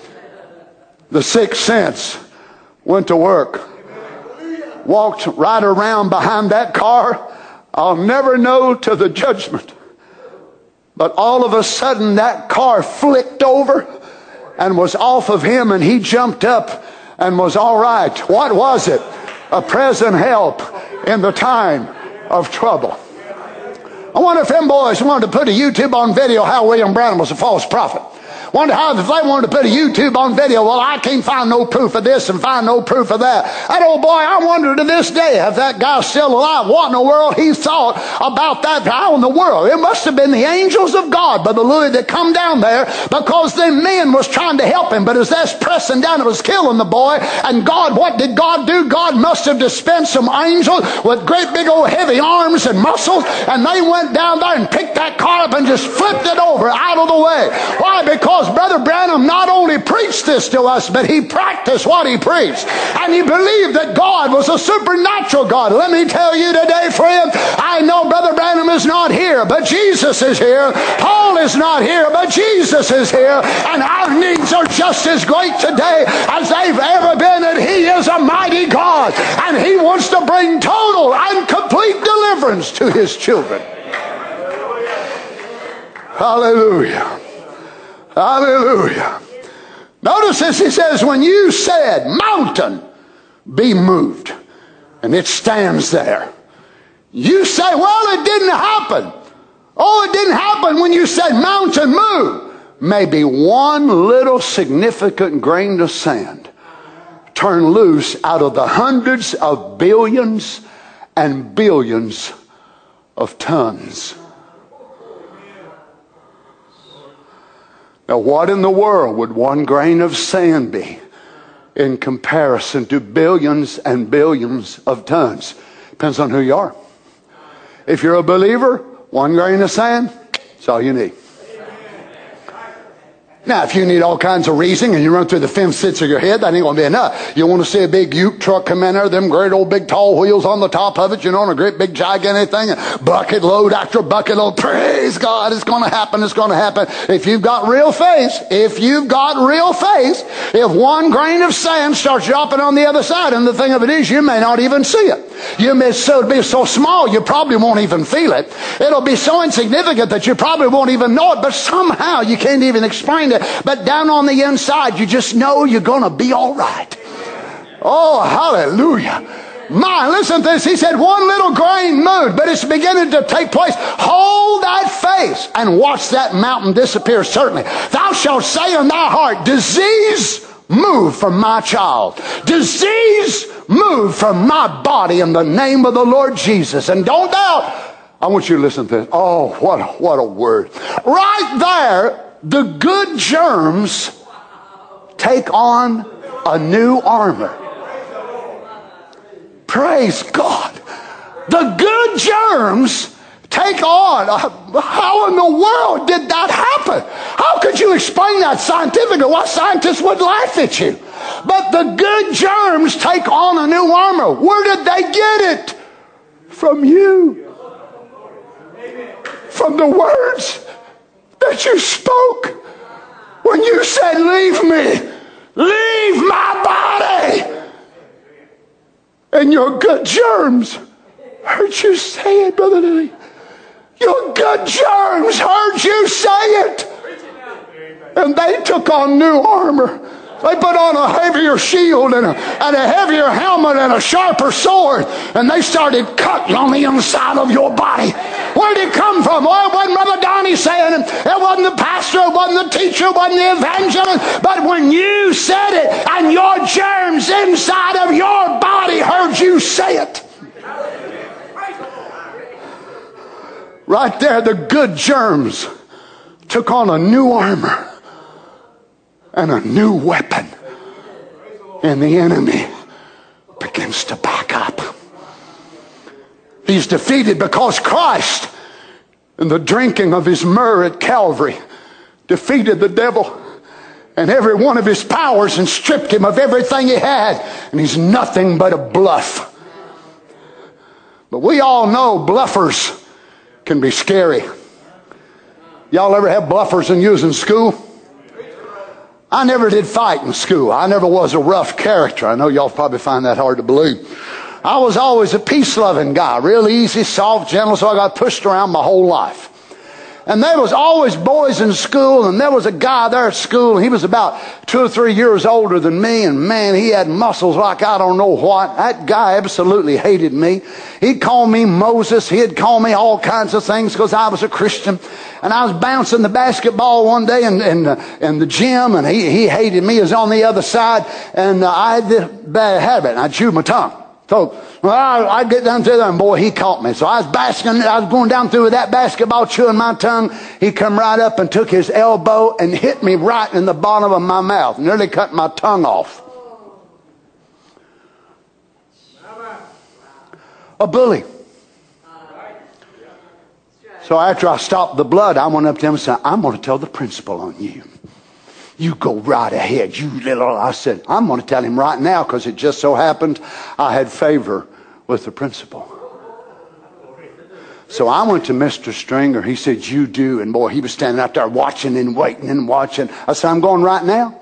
The sixth sense went to work. Walked right around behind that car. I'll never know to the judgment. But all of a sudden that car flicked over and was off of him, and he jumped up and was all right. What was it? A present help in the time of trouble. I wonder if them boys wanted to put a YouTube on video how William Branham was a false prophet. Wonder how if they wanted to put a YouTube on video. Well, I can't find no proof of this and find no proof of that. That old boy, I wonder to this day if that guy's still alive. What in the world he thought about that? How in the world? It must have been the angels of God, Brother Louis, that come down there, because them men was trying to help him. But as that's pressing down, it was killing the boy. And God, what did God do? God must have dispensed some angels with great big old heavy arms and muscles, and they went down there and picked that car up and just flipped it over out of the way. Why? Because Brother Branham not only preached this to us, but he practiced what he preached. And he believed that God was a supernatural God. Let me tell you today, friend, I know Brother Branham is not here, but Jesus is here. Paul is not here, but Jesus is here. And our needs are just as great today as they've ever been. And he is a mighty God. And he wants to bring total and complete deliverance to his children. Hallelujah. Hallelujah. Notice this, he says, when you said, "Mountain, be moved," and it stands there. You say, "Well, it didn't happen." Oh, it didn't happen when you said, "Mountain, move." Maybe one little significant grain of sand turned loose out of the hundreds of billions and billions of tons. Now, what in the world would one grain of sand be in comparison to billions and billions of tons? Depends on who you are. If you're a believer, one grain of sand, that's all you need. Now, if you need all kinds of reasoning and you run through the fence sits of your head, that ain't going to be enough. You want to see a big ute truck come in there, them great old big tall wheels on the top of it, you know, and a great big gigantic thing, bucket load after bucket load. Praise God, it's going to happen, it's going to happen. If you've got real faith, if one grain of sand starts dropping on the other side, and the thing of it is, you may not even see it. It'll be so small, you probably won't even feel it. It'll be so insignificant that you probably won't even know it, but somehow you can't even explain it. But down on the inside, you just know you're going to be all right. Oh, hallelujah. My, listen to this. He said, one little grain moved, but it's beginning to take place. Hold that faith and watch that mountain disappear, certainly. Thou shalt say in thy heart, disease, move from my child. Disease, move from my body in the name of the Lord Jesus. And don't doubt. I want you to listen to this. Oh, what a word. Right there, the good germs take on a new armor. Praise God. The good germs take on. How in the world did that happen? How could you explain that scientifically? What scientists would laugh at you? But the good germs take on a new armor. Where did they get it? From you. From the words that you spoke when you said, leave me. Leave my body. And your good germs heard you say it, Brother Lee. Your good germs heard you say it. And they took on new armor. They put on a heavier shield and a heavier helmet and a sharper sword. And they started cutting on the inside of your body. Where did it come from? Well, it wasn't Brother Donnie saying it. It wasn't the pastor. It wasn't the teacher. It wasn't the evangelist. But when you said it and your germs inside of your body heard you say it. Right there, the good germs took on a new armor and a new weapon. And the enemy begins to back up. He's defeated because Christ, in the drinking of his myrrh at Calvary, defeated the devil and every one of his powers and stripped him of everything he had. And he's nothing but a bluff. But we all know bluffers can be scary. Y'all ever have bluffers in you in school? I never did fight in school. I never was a rough character. I know y'all probably find that hard to believe. I was always a peace-loving guy, real easy, soft, gentle, so I got pushed around my whole life. And there was always boys in school, and there was a guy there at school, and he was about 2 or 3 years older than me, and man, he had muscles like I don't know what. That guy absolutely hated me. He'd call me Moses. He'd call me all kinds of things because I was a Christian. And I was bouncing the basketball one day in the gym, and he hated me. He was on the other side, and I had this bad habit, and I chewed my tongue. So I get down through there, and boy, he caught me. So I was going down through with that basketball, chewing my tongue. He come right up and took his elbow and hit me right in the bottom of my mouth, nearly cut my tongue off. A bully. So after I stopped the blood, I went up to him and said, I'm going to tell the principal on you. You go right ahead, you little. I said, I'm going to tell him right now because it just so happened I had favor with the principal. So I went to Mr. Stringer. He said, you do. And boy, he was standing out there watching and waiting and watching. I said, I'm going right now.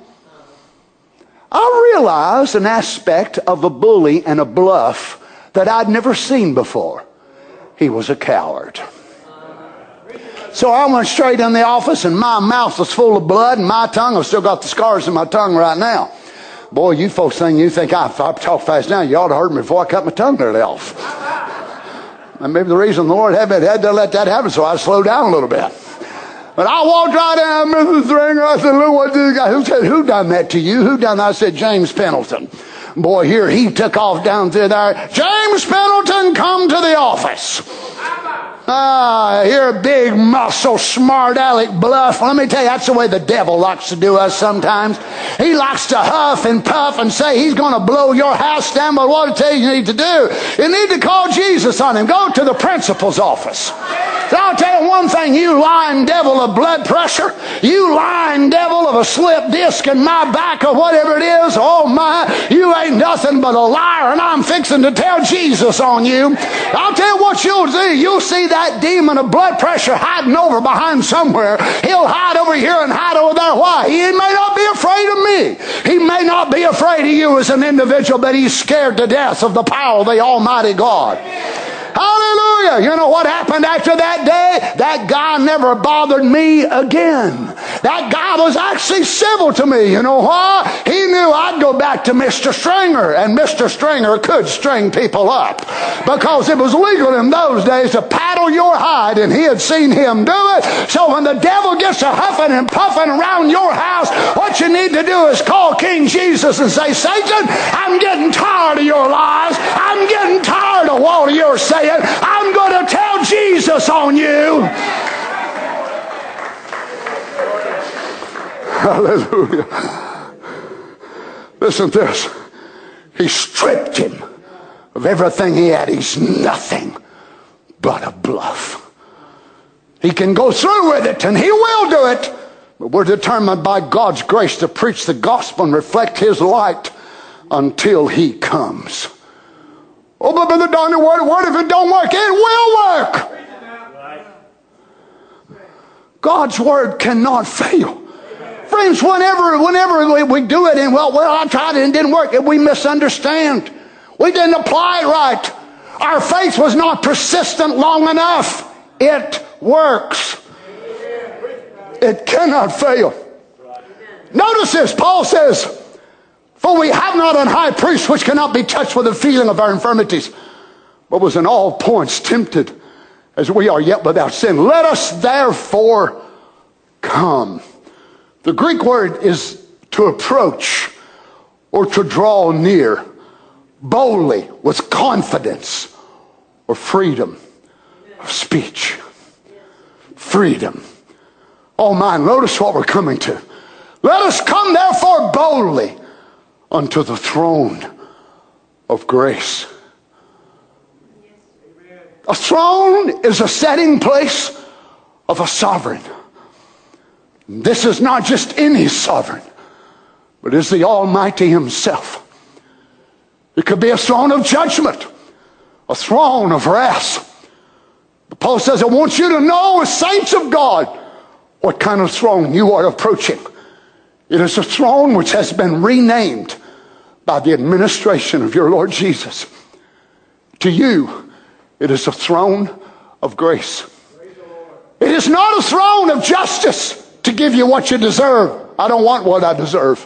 I realized an aspect of a bully and a bluff that I'd never seen before. He was a coward. So I went straight in the office, and my mouth was full of blood, and my tongue, I've still got the scars in my tongue right now. Boy, you folks think if I talk fast now, you ought to heard me before I cut my tongue nearly off. And maybe the reason the Lord had to let that happen, so I slowed down a little bit. But I walked right down, Mrs. Stringer. I said, look, what did the guy? Who said, who done that to you? Who done that? I said, James Pendleton. Boy, here he took off down through there. James Pendleton, come to the office. You're a big muscle, smart aleck bluff. Let me tell you, that's the way the devil likes to do us sometimes. He likes to huff and puff and say he's going to blow your house down. But what I tell you need to do, you need to call Jesus on him. Go to the principal's office. So I'll tell you one thing, you lying devil of blood pressure, you lying devil of a slip disc in my back or whatever it is, oh my, you ain't nothing but a liar, and I'm fixing to tell Jesus on you. I'll tell you what you'll do. You'll see that demon of blood pressure hiding over behind somewhere. He'll hide over here and hide over there. Why? He may not be afraid of me. He may not be afraid of you as an individual, but he's scared to death of the power of the Almighty God. Hallelujah. You know what happened after that day? That guy never bothered me again. That guy was actually civil to me. You know why? He knew I'd go back to Mr. Stringer, and Mr. Stringer could string people up because it was legal in those days to paddle your hide, and he had seen him do it. So when the devil gets to huffing and puffing around your house, what you need to do is call King Jesus and say, Satan, I'm getting tired of your lies. I'm getting tired of what you're saying. I'm going to tell Jesus on you. Hallelujah. Listen to this. He stripped him of everything he had. He's nothing but a bluff. He can go through with it, and he will do it. But we're determined by God's grace to preach the gospel and reflect his light until he comes. Oh, but Brother Donnie, what if it don't work? It will work. God's word cannot fail. Friends, whenever we do it, and well, I tried it and it didn't work, we misunderstand. We didn't apply it right. Our faith was not persistent long enough. It works. It cannot fail. Notice this. Paul says, for we have not an high priest which cannot be touched with the feeling of our infirmities, but was in all points tempted as we are, yet without sin. Let us therefore come. The Greek word is to approach or to draw near boldly with confidence or freedom of speech. Freedom. Oh man, notice what we're coming to. Let us come therefore boldly unto the throne of grace. A throne is a setting place of a sovereign. This is not just any sovereign, but is the Almighty himself. It could be a throne of judgment, a throne of wrath. Paul says, I want you to know as saints of God what kind of throne you are approaching. It is a throne which has been renamed by the administration of your Lord Jesus. To you, it is a throne of grace. It is not a throne of justice to give you what you deserve. I don't want what I deserve.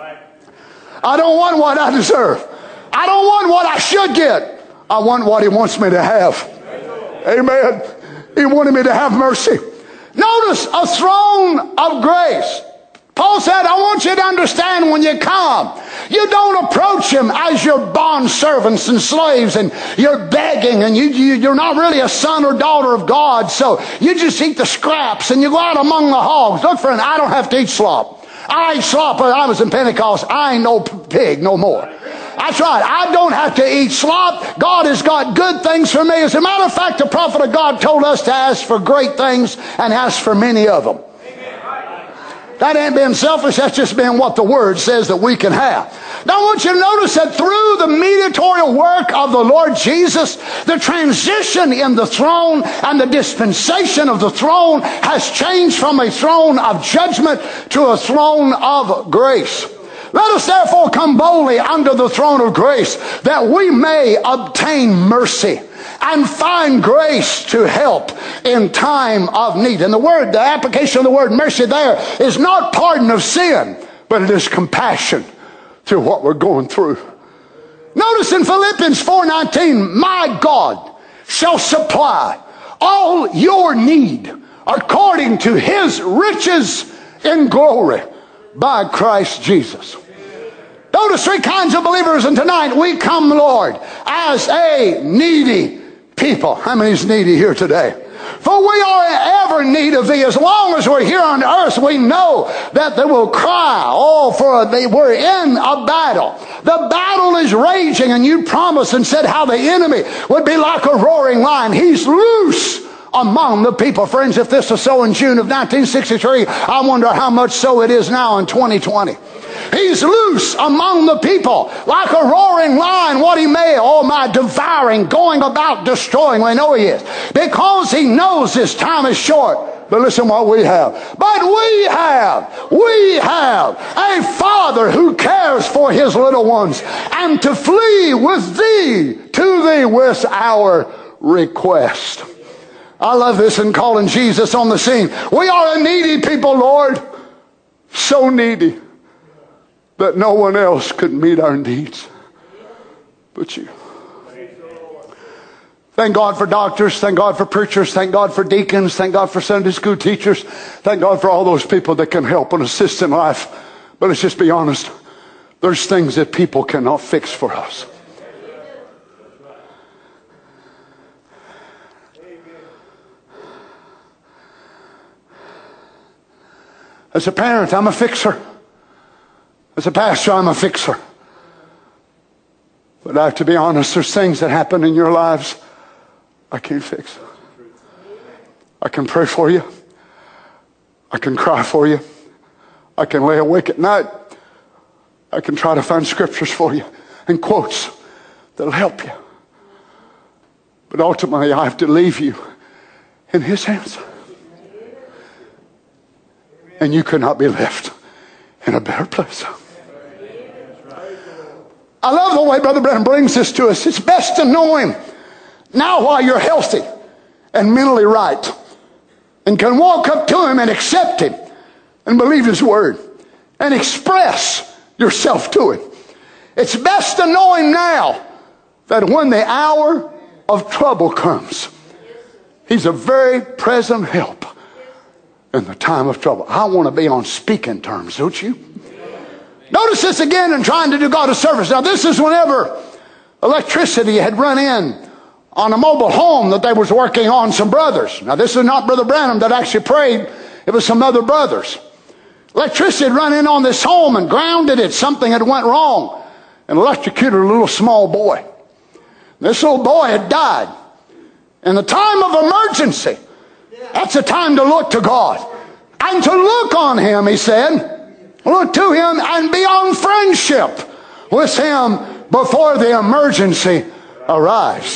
I don't want what I deserve. I don't want what I should get. I want what he wants me to have. Amen. He wanted me to have mercy. Notice a throne of grace. Paul said, I want you to understand when you come, you don't approach him as your bond servants and slaves and you're begging and you're not really a son or daughter of God, so you just eat the scraps and you go out among the hogs. Look, friend, I don't have to eat slop. I ate slop when I was in Pentecost. I ain't no pig no more. That's right. I don't have to eat slop. God has got good things for me. As a matter of fact, the prophet of God told us to ask for great things and ask for many of them. That ain't being selfish. That's just being what the Word says that we can have. Now I want you to notice that through the mediatorial work of the Lord Jesus, the transition in the throne and the dispensation of the throne has changed from a throne of judgment to a throne of grace. Let us therefore come boldly under the throne of grace that we may obtain mercy and find grace to help in time of need. And the application of the word mercy there is not pardon of sin, but it is compassion through what we're going through. Notice in Philippians 4:19, my God shall supply all your need according to his riches in glory by Christ Jesus. Notice three kinds of believers, and tonight we come, Lord, as a needy people. How many is needy here today? For we are in ever need of thee. As long as we're here on earth, we know that they will cry, we're in a battle. The battle is raging, and you promised and said how the enemy would be like a roaring lion. He's loose among the people. Friends, if this was so in June of 1963, I wonder how much so it is now in 2020. He's loose among the people like a roaring lion. What he may, devouring, going about destroying. We know he is. Because he knows this time is short. But listen what we have. But we have a Father who cares for his little ones, and to flee with thee to thee with our request. I love this in calling Jesus on the scene. We are a needy people, Lord. So needy that no one else could meet our needs but you. Thank God for doctors. Thank God for preachers. Thank God for deacons. Thank God for Sunday school teachers. Thank God for all those people that can help and assist in life. But let's just be honest. There's things that people cannot fix for us. As a parent, I'm a fixer. As a pastor, I'm a fixer. But I have to be honest, there's things that happen in your lives I can't fix. I can pray for you. I can cry for you. I can lay awake at night. I can try to find scriptures for you and quotes that'll help you. But ultimately, I have to leave you in His hands. And you could not be left in a better place. I love the way Brother Branham brings this to us. It's best to know Him now while you're healthy and mentally right, and can walk up to Him and accept Him and believe His word and express yourself to Him. It's best to know Him now, that when the hour of trouble comes, He's a very present help in the time of trouble. I want to be on speaking terms, don't you? Notice this again in trying to do God a service. Now this is whenever electricity had run in on a mobile home that they was working on, some brothers. Now this is not Brother Branham that actually prayed. It was some other brothers. Electricity had run in on this home and grounded it. Something had went wrong and electrocuted a little small boy. This little boy had died. In the time of emergency, that's a time to look to God. And to look on Him, he said. Look to Him and be on friendship with Him before the emergency arrives.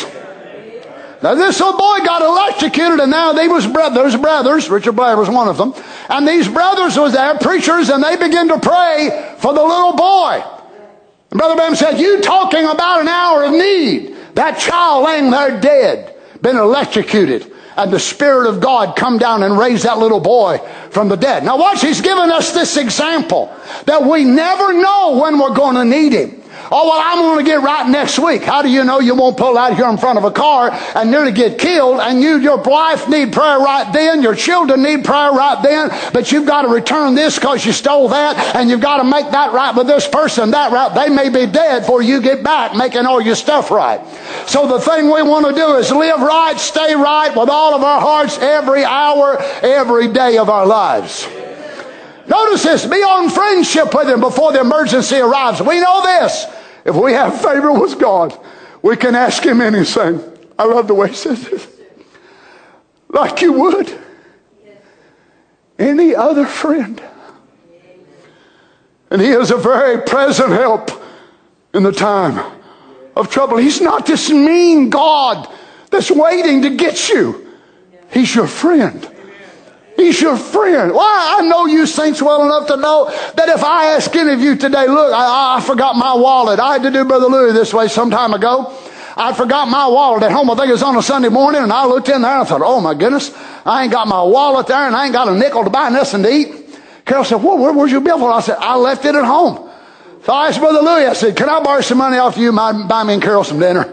Now this little boy got electrocuted, and now those brothers, Richard Blair was one of them, and these brothers was there, preachers, and they began to pray for the little boy. And Brother Branham said, you talking about an hour of need. That child laying there dead, been electrocuted. And the Spirit of God come down and raise that little boy from the dead. Now watch, He's given us this example that we never know when we're going to need Him. Oh, well, I'm going to get right next week. How do you know you won't pull out here in front of a car and nearly get killed, and your wife need prayer right then, your children need prayer right then, but you've got to return this because you stole that, and you've got to make that right with this person, that right. They may be dead before you get back making all your stuff right. So the thing we want to do is live right, stay right with all of our hearts every hour, every day of our lives. Notice this, be on friendship with Him before the emergency arrives. We know this. If we have favor with God, we can ask Him anything. I love the way He says this. Like you would any other friend. And He is a very present help in the time of trouble. He's not this mean God that's waiting to get you. He's your friend. He's your friend. Why? I know you saints well enough to know that if I ask any of you today, look, I forgot my wallet. I had to do Brother Louis this way some time ago. I forgot my wallet at home. I think it was on a Sunday morning, and I looked in there and I thought, oh my goodness, I ain't got my wallet there, and I ain't got a nickel to buy nothing to eat. Carol said, well, where's your bill for? I said, I left it at home. So I asked Brother Louis, I said, can I borrow some money off you, buy me and Carol some dinner?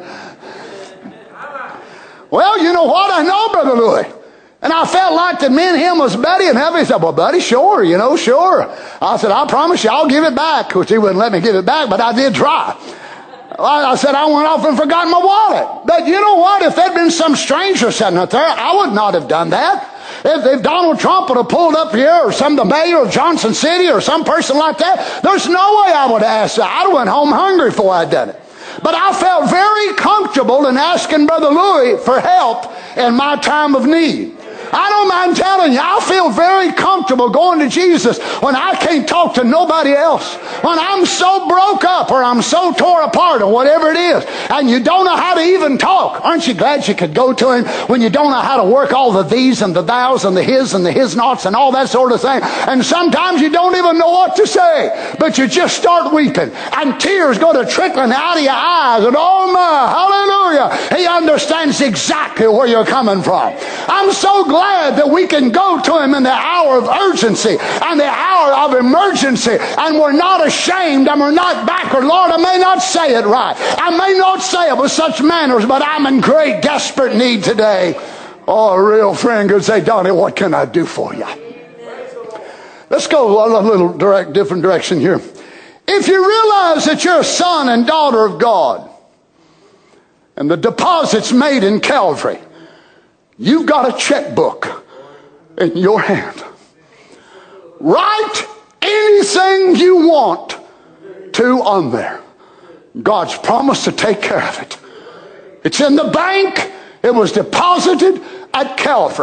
Well, you know what? I know Brother Louis. And I felt like that me and him was buddy and heavy. He said, well, buddy, sure, sure. I said, I promise you I'll give it back. Which he wouldn't let me give it back, but I did try. I said, I went off and forgot my wallet. But you know what? If there'd been some stranger sitting up there, I would not have done that. If Donald Trump would have pulled up here, or the mayor of Johnson City, or some person like that, there's no way I would have asked that. I'd have went home hungry before I'd done it. But I felt very comfortable in asking Brother Louis for help in my time of need. I don't mind telling you, I feel very comfortable going to Jesus when I can't talk to nobody else. When I'm so broke up or I'm so tore apart or whatever it is, and you don't know how to even talk. Aren't you glad you could go to Him when you don't know how to work all the these and the thous and the his nots and all that sort of thing? And sometimes you don't even know what to say, but you just start weeping and tears go to trickling out of your eyes, and oh my, hallelujah, He understands exactly where you're coming from. I'm so glad that we can go to Him in the hour of urgency and the hour of emergency, and we're not ashamed and we're not backward. Lord, I may not say it right, I may not say it with such manners, but I'm in great desperate need today. Oh, a real friend could say, Donnie, what can I do for you? Let's go a little different direction here. If you realize that you're a son and daughter of God, and the deposit's made in Calvary, you've got a checkbook in your hand. Write anything you want to on there. God's promised to take care of it. It's in the bank. It was deposited at Calvary. You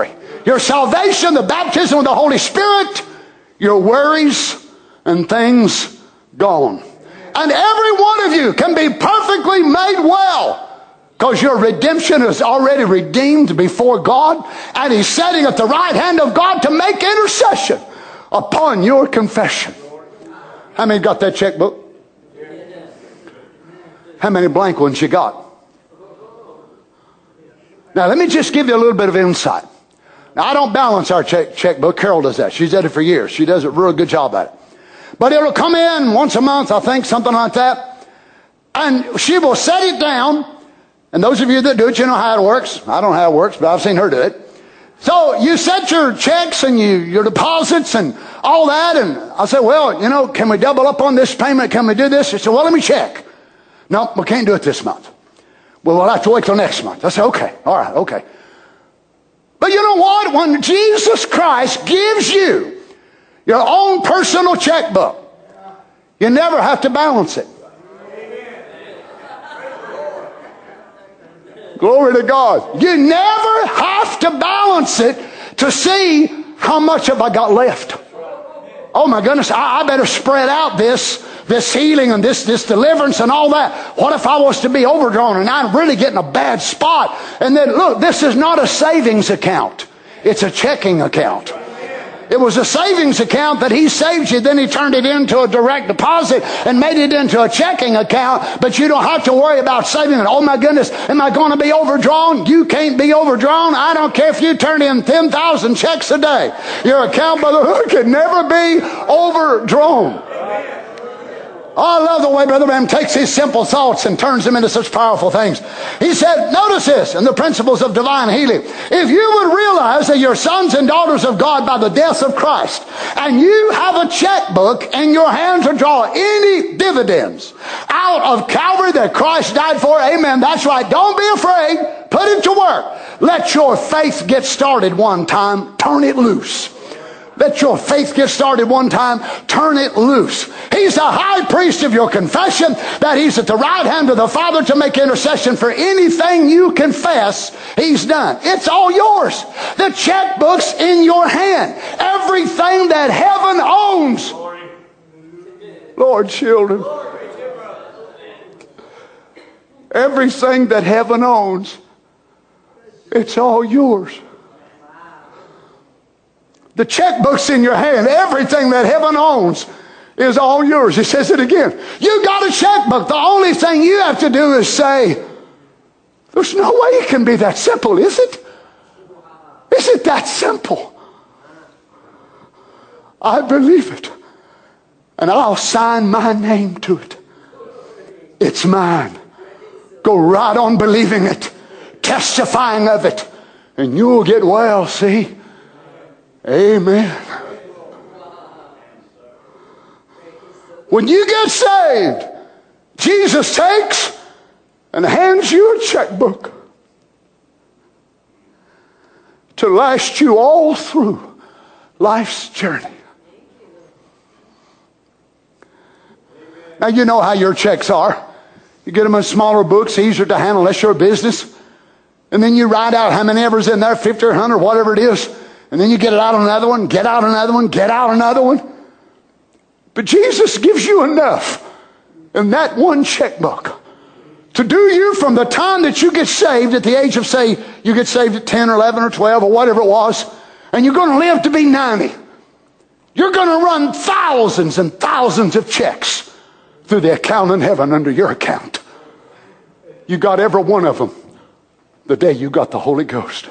your salvation, the baptism of the Holy Spirit, your worries and things gone. And every one of you can be perfectly made well because your redemption is already redeemed before God, and He's sitting at the right hand of God to make intercession upon your confession. How many got that checkbook? How many blank ones you got? Now let me just give you a little bit of insight. Now I don't balance our checkbook. Carol does that. She's done it for years. She does a real good job at it. But it'll come in once a month, I think, something like that. And she will set it down. And those of you that do it, you know how it works. I don't know how it works, but I've seen her do it. So you set your checks and your deposits and all that. And I said, well, you know, can we double up on this payment? Can we do this? She said, well, let me check. No, we can't do it this month. Well, we'll have to wait till next month. I said, okay, all right, okay. But you know what? When Jesus Christ gives you your own personal checkbook, you never have to balance it. Glory to God. You never have to balance it to see how much have I got left. Oh my goodness, I better spread out this healing and this deliverance and all that. What if I was to be overdrawn and I'm really getting a bad spot? And then look, this is not a savings account. It's a checking account. It was a savings account that He saved you. Then He turned it into a direct deposit and made it into a checking account. But you don't have to worry about saving it. Oh my goodness, am I going to be overdrawn? You can't be overdrawn. I don't care if you turn in 10,000 checks a day. Your account, Brother Hood, can never be overdrawn. Oh, I love the way Brother Branham takes his simple thoughts and turns them into such powerful things. He said, notice this in the principles of divine healing. If you would realize that you're sons and daughters of God by the death of Christ, and you have a checkbook in your hand to draw any dividends out of Calvary that Christ died for, amen, that's right. Don't be afraid. Put it to work. Let your faith get started one time. Turn it loose. Let your faith get started one time. Turn it loose. He's the high priest of your confession, that He's at the right hand of the Father to make intercession for anything you confess He's done. It's all yours. The checkbook's in your hand. Everything that heaven owns. Lord, children. Everything that heaven owns, it's all yours. The checkbook's in your hand. Everything that heaven owns is all yours. He says it again. You got a checkbook. The only thing you have to do is say, there's no way it can be that simple, is it? Is it that simple? I believe it. And I'll sign my name to it. It's mine. Go right on believing it, testifying of it, and you'll get well, see? Amen. When you get saved, Jesus takes and hands you a checkbook to last you all through life's journey. Now you know how your checks are. You get them in smaller books, easier to handle, less your business. And then you write out how many ever's in there, 50 or 100, whatever it is. And then you get it out on another one, get out another one, get out another one. But Jesus gives you enough in that one checkbook to do you from the time that you get saved at the age of, say, you get saved at 10 or 11 or 12 or whatever it was, and you're going to live to be 90. You're going to run thousands and thousands of checks through the account in heaven under your account. You got every one of them the day you got the Holy Ghost.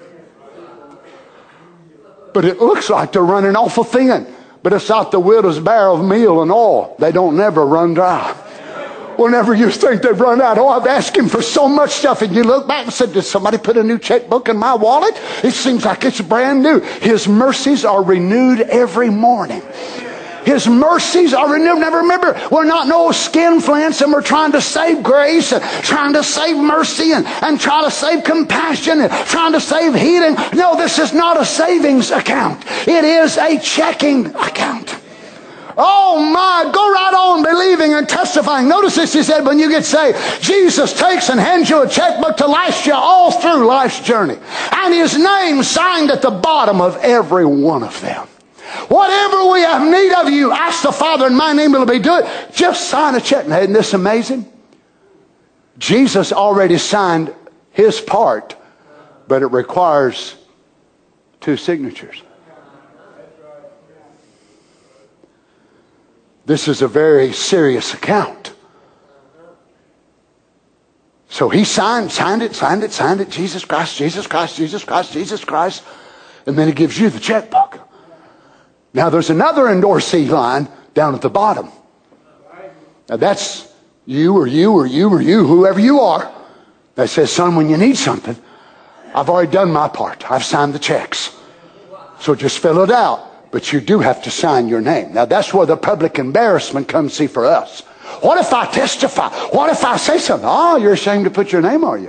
But it looks like they're running awful thin. But it's like the widow's barrel of meal and oil. They don't never run dry. Whenever you think they've run out, oh, I've asked Him for so much stuff. And you look back and said, did somebody put a new checkbook in my wallet? It seems like it's brand new. His mercies are renewed every morning. His mercies are renewed. Now remember, we're not no skinflints, and we're trying to save grace and trying to save mercy and trying to save compassion and trying to save healing. No, this is not a savings account. It is a checking account. Oh my, go right on believing and testifying. Notice this, he said, when you get saved, Jesus takes and hands you a checkbook to last you all through life's journey. And his name signed at the bottom of every one of them. Whatever we have need of, you ask the Father in my name, it'll be do it. Just sign a check. Now, isn't this amazing? Jesus already signed his part, but it requires 2 signatures. This is a very serious account. So he signed it. Jesus Christ, Jesus Christ, Jesus Christ, Jesus Christ. And then he gives you the checkbook. Now there's another endorsee line down at the bottom. Now that's you or you or you or you, whoever you are. That says, son, when you need something, I've already done my part. I've signed the checks. So just fill it out. But you do have to sign your name. Now that's where the public embarrassment comes, see, for us. What if I testify? What if I say something? Oh, you're ashamed to put your name, are you?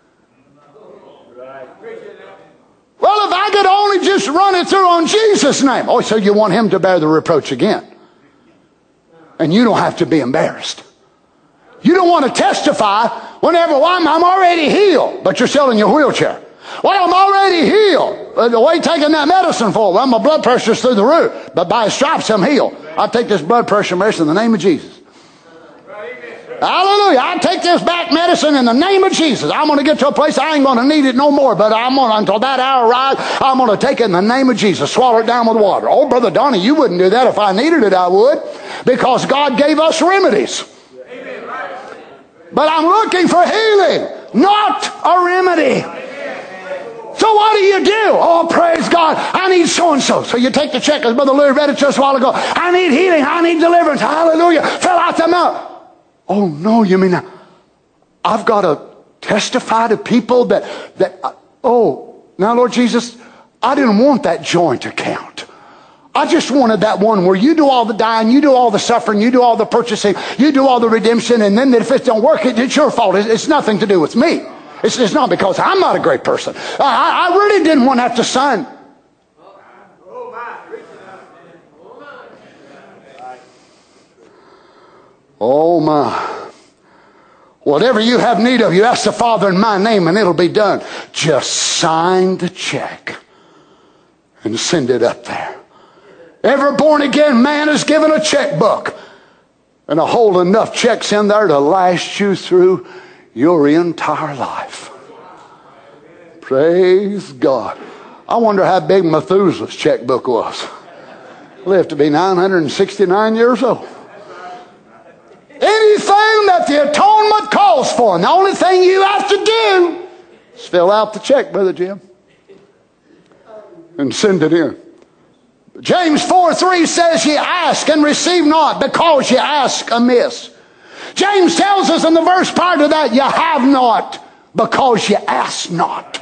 Well, if I could only just run it through on Jesus' name. Oh, so you want him to bear the reproach again. And you don't have to be embarrassed. You don't want to testify whenever, well, I'm already healed, but you're still in your wheelchair. Well, I'm already healed. What are you taking that medicine for? Well, my blood pressure's through the roof. But by his stripes, I'm healed. I take this blood pressure medicine in the name of Jesus. Hallelujah. I take this back medicine in the name of Jesus. I'm going to get to a place I ain't going to need it no more. But I'm going to, until that hour arrives, I'm going to take it in the name of Jesus. Swallow it down with water. Oh, Brother Donnie, you wouldn't do that. If I needed it, I would. Because God gave us remedies. But I'm looking for healing, not a remedy. So what do? Oh, praise God. I need so-and-so. So you take the check, as Brother Louis read it just a while ago. I need healing. I need deliverance. Hallelujah. Fill out the mouth. Oh, no, you mean I've got to testify to people that now, Lord Jesus, I didn't want that joint account. I just wanted that one where you do all the dying, you do all the suffering, you do all the purchasing, you do all the redemption, and then if it don't work, it's your fault. It's nothing to do with me. It's not because I'm not a great person. I really didn't want to have to sign. Oh my. Whatever you have need of, you ask the Father in my name and it'll be done. Just sign the check and send it up there. Every born again man is given a checkbook and a whole enough checks in there to last you through your entire life. Praise God. I wonder how big Methuselah's checkbook was. Lived to be 969 years old. Anything that the atonement calls for, and the only thing you have to do is fill out the check, Brother Jim, and send it in. James 4:3 says, ye ask and receive not because ye ask amiss. James tells us in the verse prior to that, you have not because you ask not.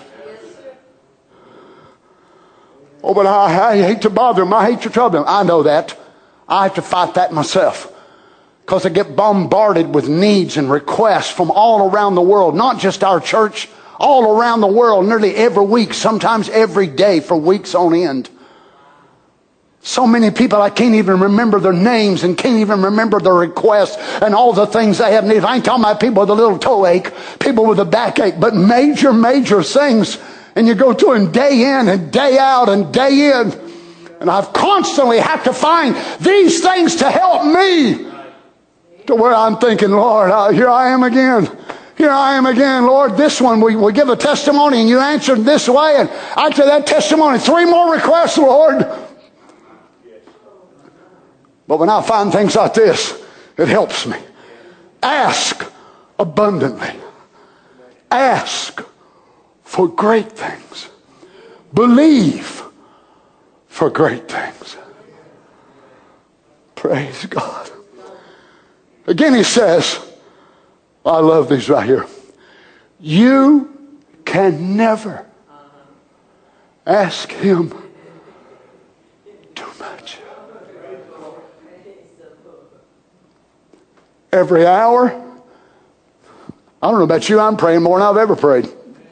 Oh, but I hate to bother him. I hate to trouble him. I know that. I have to fight that myself. Because I get bombarded with needs and requests from all around the world. Not just our church. All around the world. Nearly every week. Sometimes every day for weeks on end. So many people I can't even remember their names and can't even remember their requests and all the things they have needed. I ain't talking about people with a little toe ache, people with a backache, but major things. And you go through them day in and day out and day in. And I've constantly had to find these things to help me. To where I'm thinking, Lord, here I am again. Here I am again, Lord. This one, we give a testimony and you answered this way. And after that testimony, 3 more requests, Lord. But when I find things like this, it helps me. Ask abundantly. Ask for great things. Believe for great things. Praise God. Again he says, I love these right here. You can never ask him too much. Every hour, I don't know about you, I'm praying more than I've ever prayed.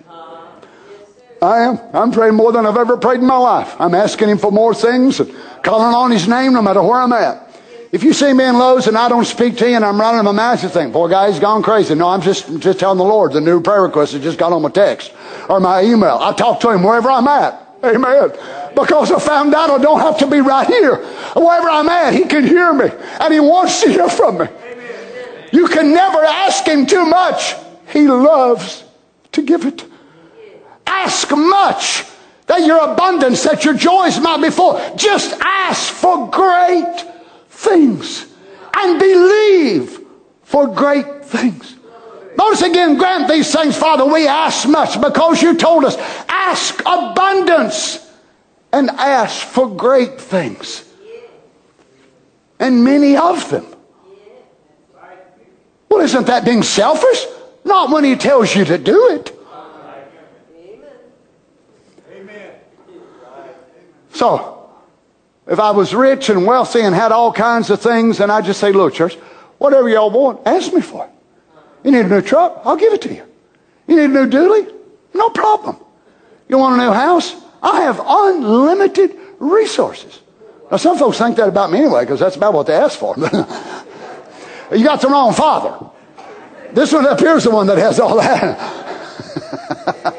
I am. I'm praying more than I've ever prayed in my life. I'm asking him for more things and calling on his name no matter where I'm at. If you see me in Lowe's and I don't speak to you and I'm running my mouth, you think, poor guy's gone crazy. No, I'm just telling the Lord the new prayer request that just got on my text or my email. I talk to him wherever I'm at. Amen. Because I found out I don't have to be right here. Wherever I'm at, he can hear me. And he wants to hear from me. You can never ask him too much. He loves to give it. Ask much, that your abundance, that your joys might be full. Just ask for great things and believe for great things. Notice again, grant these things, Father, we ask much because you told us, ask abundance and ask for great things. And many of them. Well, isn't that being selfish? Not when he tells you to do it. So, if I was rich and wealthy and had all kinds of things, and I just say, look, church, whatever y'all want, ask me for it. You need a new truck? I'll give it to you. You need a new dually? No problem. You want a new house? I have unlimited resources. Now, some folks think that about me anyway, because that's about what they ask for. You got the wrong father. This one up here is the one that has all that.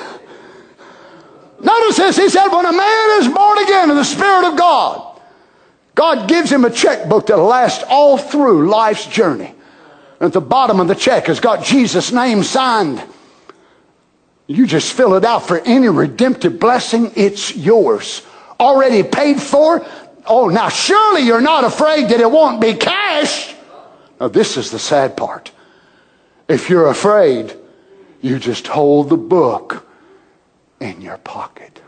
Notice this, he said, when a man is born again in the Spirit of God, God gives him a checkbook that lasts all through life's journey. At the bottom of the check has got Jesus' name signed. You just fill it out for any redemptive blessing. It's yours. Already paid for. Oh, now surely you're not afraid that it won't be cash. Now this is the sad part. If you're afraid, you just hold the book in your pocket.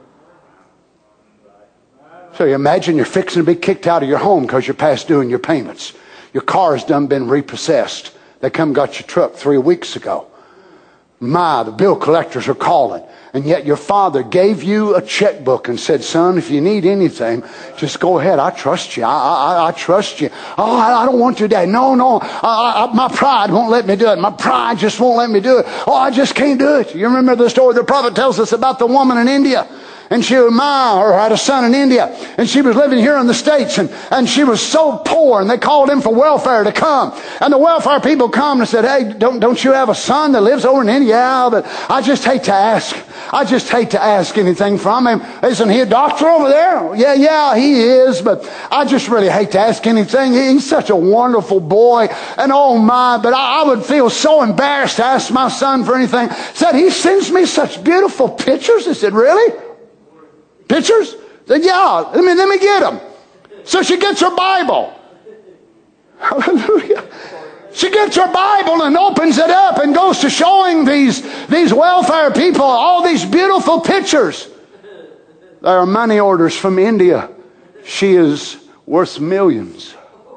So you imagine you're fixing to be kicked out of your home because you're past doing your payments. Your car's done been repossessed. They come got your truck 3 weeks ago. The bill collectors are calling. And yet your father gave you a checkbook and said, son, if you need anything, just go ahead. I trust you. I trust you. Oh, I don't want your dad. No. My pride won't let me do it. My pride just won't let me do it. Oh, I just can't do it. You remember the story the prophet tells us about the woman in India? And she had a son in India. And she was living here in the States. And she was so poor. And they called in for welfare to come. And the welfare people come and said, hey, don't you have a son that lives over in India? Yeah, but I just hate to ask. I just hate to ask anything from him. Isn't he a doctor over there? Yeah, he is. But I just really hate to ask anything. He's such a wonderful boy. And oh my, but I would feel so embarrassed to ask my son for anything. Said, he sends me such beautiful pictures. I said, really? Pictures? Said, yeah, let me get them. So she gets her Bible. Hallelujah. She gets her Bible and opens it up and goes to showing these welfare people all these beautiful pictures. There are money orders from India. She is worth millions.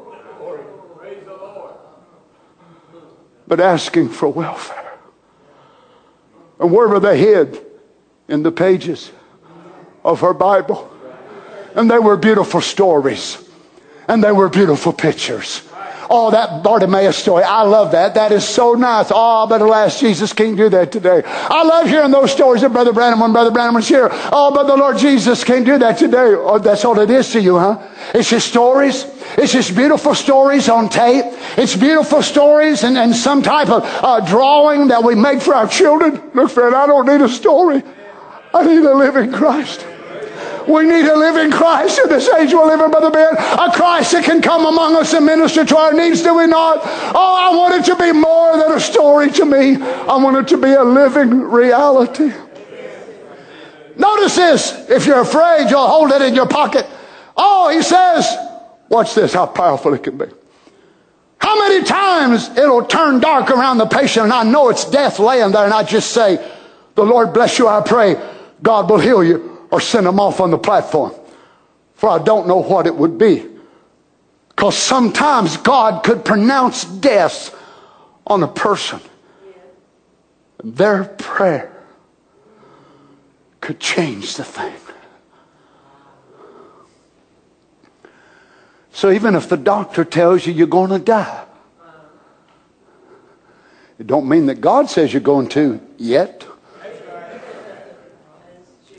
But asking for welfare. And where were they hid? In the pages of her Bible. And they were beautiful stories. And they were beautiful pictures. Oh, that Bartimaeus story. I love that. That is so nice. Oh, but alas, Jesus can't do that today. I love hearing those stories of Brother Branham when Brother Branham was here. Oh, but the Lord Jesus can't do that today. Oh, that's all it is to you, huh? It's just stories. It's just beautiful stories on tape. It's beautiful stories and some type of drawing that we make for our children. Look, friend, I don't need a story. I need a living Christ. We need a living Christ in this age we're living, Brother Ben. A Christ that can come among us and minister to our needs, do we not? Oh, I want it to be more than a story to me. I want it to be a living reality. Notice this. If you're afraid, you'll hold it in your pocket. Oh, he says, watch this, how powerful it can be. How many times it'll turn dark around the patient and I know it's death laying there and I just say, the Lord bless you, I pray. God will heal you. Or send them off on the platform. For I don't know what it would be. Because sometimes God could pronounce death on a person. Their prayer could change the thing. So even if the doctor tells you you're going to die, it don't mean that God says you're going to yet.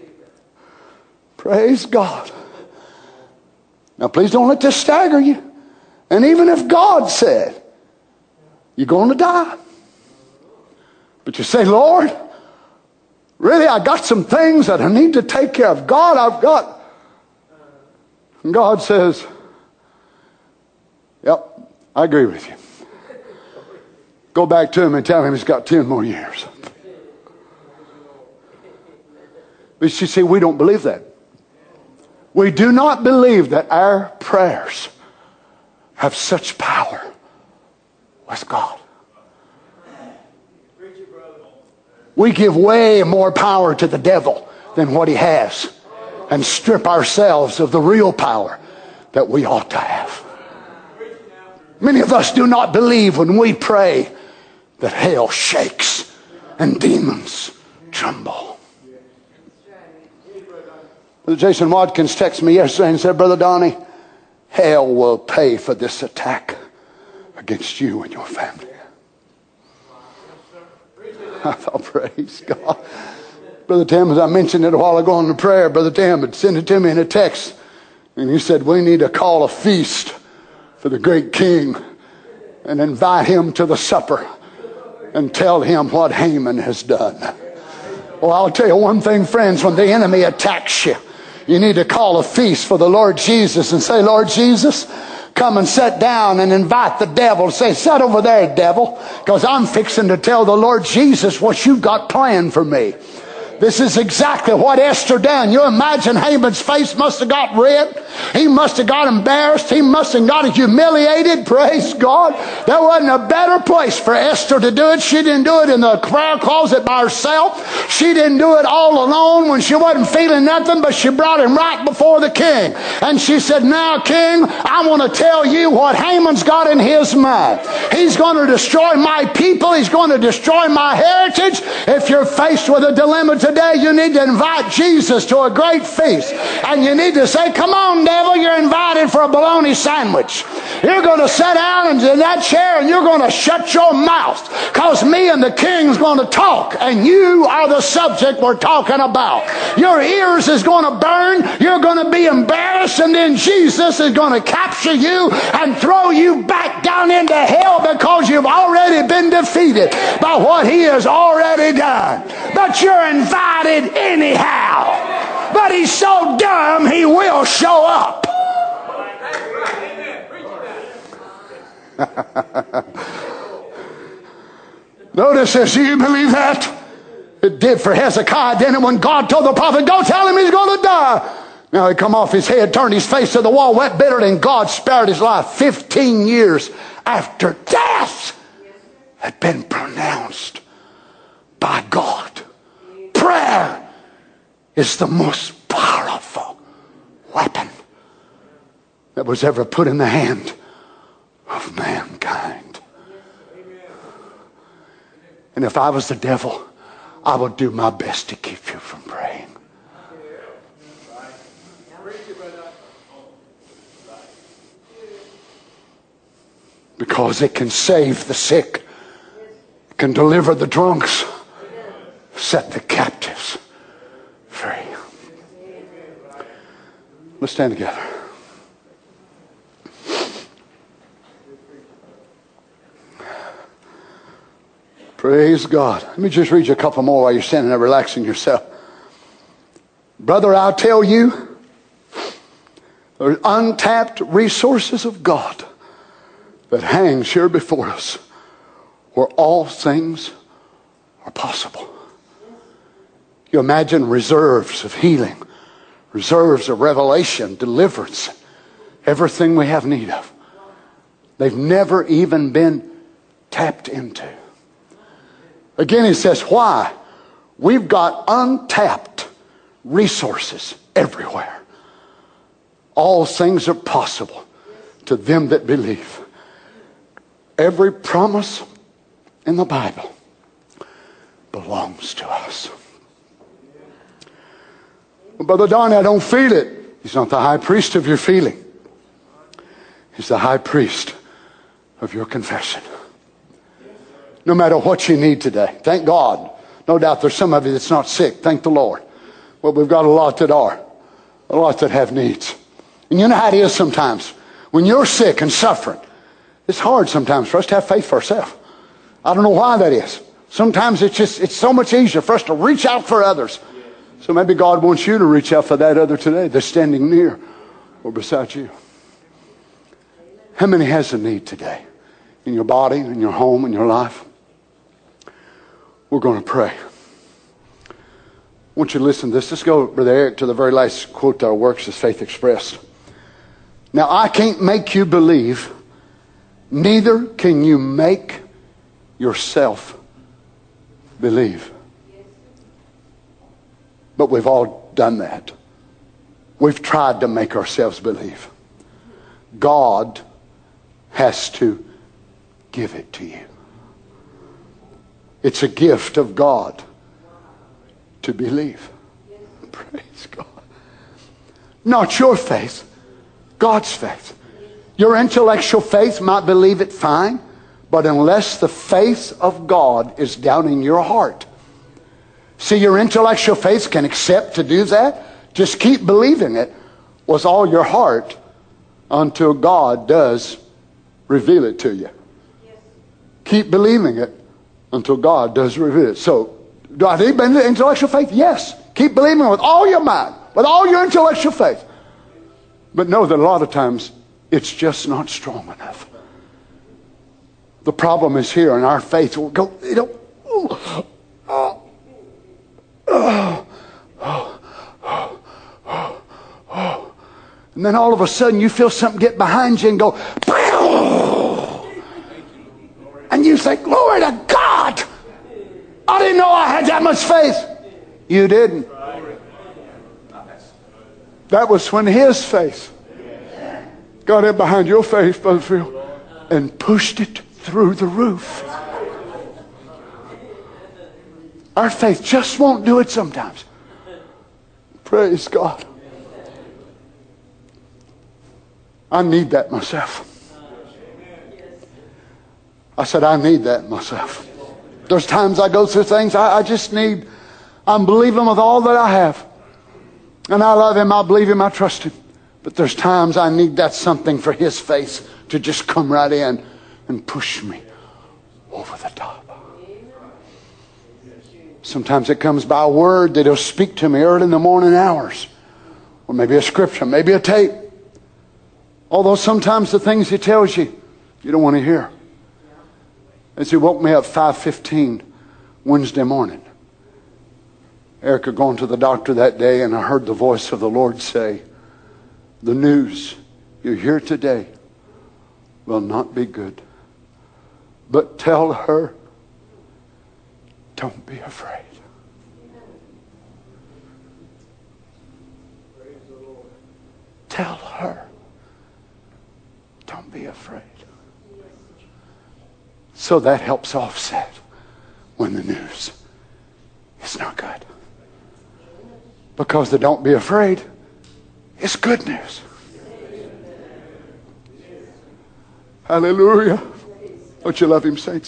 Praise God. Now please don't let this stagger you. And even if God said, you're going to die. But you say, Lord, really, I got some things that I need to take care of. God, I've got. And God says, yep, I agree with you. Go back to him and tell him he's got 10 more years. But you see, we don't believe that. We do not believe that our prayers have such power with God. We give way more power to the devil than what he has, and strip ourselves of the real power that we ought to have. Many of us do not believe when we pray that hell shakes and demons tremble. Brother Jason Watkins texted me yesterday and said, Brother Donnie, hell will pay for this attack against you and your family. I thought, praise God. Brother Tim, as I mentioned it a while ago in the prayer, Brother Tim had sent it to me in a text. And he said, we need to call a feast for the great king and invite him to the supper and tell him what Haman has done. Well, I'll tell you one thing, friends, when the enemy attacks you, you need to call a feast for the Lord Jesus and say, Lord Jesus, come and sit down and invite the devil. Say, sit over there, devil, because I'm fixing to tell the Lord Jesus what you've got planned for me. This is exactly what Esther done. You imagine Haman's face must have got red. He must have got embarrassed. He must have got humiliated. Praise God. There wasn't a better place for Esther to do it. She didn't do it in the prayer closet by herself. She didn't do it all alone when she wasn't feeling nothing, but she brought him right before the king. And she said, now, king, I want to tell you what Haman's got in his mind. He's going to destroy my people. He's going to destroy my heritage. If you're faced with a dilemma today, you need to invite Jesus to a great feast. And you need to say, come on, devil, you're invited for a bologna sandwich. You're going to sit down in that chair and you're going to shut your mouth, because me and the king's going to talk, and you are the subject we're talking about. Your ears is going to burn. You're going to be embarrassed, and then Jesus is going to capture you and throw you back down into hell, because you've already been defeated by what he has already done. But you're invited anyhow. But he's so dumb, he will show up. Notice this, do you believe that? It did for Hezekiah, didn't it? When God told the prophet, go tell him he's going to die. Now he come off his head, turned his face to the wall, wept bitterly, and God spared his life 15 years after death had been pronounced by God. Prayer is the most powerful weapon that was ever put in the hand of mankind. And if I was the devil, I would do my best to keep you from praying. Because it can save the sick, it can deliver the drunks, set the captives free. Let's stand together. Praise God. Let me just read you a couple more while you're standing there relaxing yourself. Brother, I'll tell you, there are untapped resources of God that hangs here before us, where all things are possible. You imagine reserves of healing, reserves of revelation, deliverance, everything we have need of. They've never even been tapped into. Again, he says, why? We've got untapped resources everywhere. All things are possible to them that believe. Every promise in the Bible belongs to us. Well, Brother Donnie, I don't feel it. He's not the high priest of your feeling. He's the high priest of your confession. No matter what you need today. Thank God. No doubt there's some of you that's not sick. Thank the Lord. Well, we've got a lot that are. A lot that have needs. And you know how it is sometimes. When you're sick and suffering, it's hard sometimes for us to have faith for ourselves. I don't know why that is. Sometimes it's so much easier for us to reach out for others. So maybe God wants you to reach out for that other today that's standing near or beside you. How many has a need today? In your body, in your home, in your life? We're going to pray. I want you to listen to this. Let's go, Brother Eric, to the very last quote that our works is faith expressed. Now, I can't make you believe, neither can you make yourself believe. But we've all done that. We've tried to make ourselves believe. God has to give it to you. It's a gift of God to believe. Praise God. Not your faith, God's faith. Your intellectual faith might believe it fine, but unless the faith of God is down in your heart. See, your intellectual faith can accept to do that. Just keep believing it with all your heart until God does reveal it to you. Keep believing it until God does reveal it. So, do I need intellectual faith? Yes. Keep believing it with all your mind, with all your intellectual faith. But know that a lot of times it's just not strong enough. The problem is here in our faith. We'll go, and then all of a sudden you feel something get behind you and go, and you say, glory to God. I didn't know I had that much faith. You didn't. That was when his faith got in behind your faith, Brother Phil, and pushed it through the roof. Our faith just won't do it sometimes. Praise God. I need that myself. I said, I need that myself. There's times I go through things I just need. I'm believing with all that I have. And I love him, I believe him, I trust him. But there's times I need that something for his faith to just come right in and push me over the top. Sometimes it comes by a word that he'll speak to me early in the morning hours. Or maybe a scripture, maybe a tape. Although sometimes the things he tells you, you don't want to hear. As he woke me up 5:15 Wednesday morning. Erica going to the doctor that day, and I heard the voice of the Lord say, the news you hear today will not be good. But tell her, don't be afraid. Tell her, don't be afraid. So that helps offset when the news is not good. Because the don't be afraid is good news. Hallelujah. Don't you love him, saints?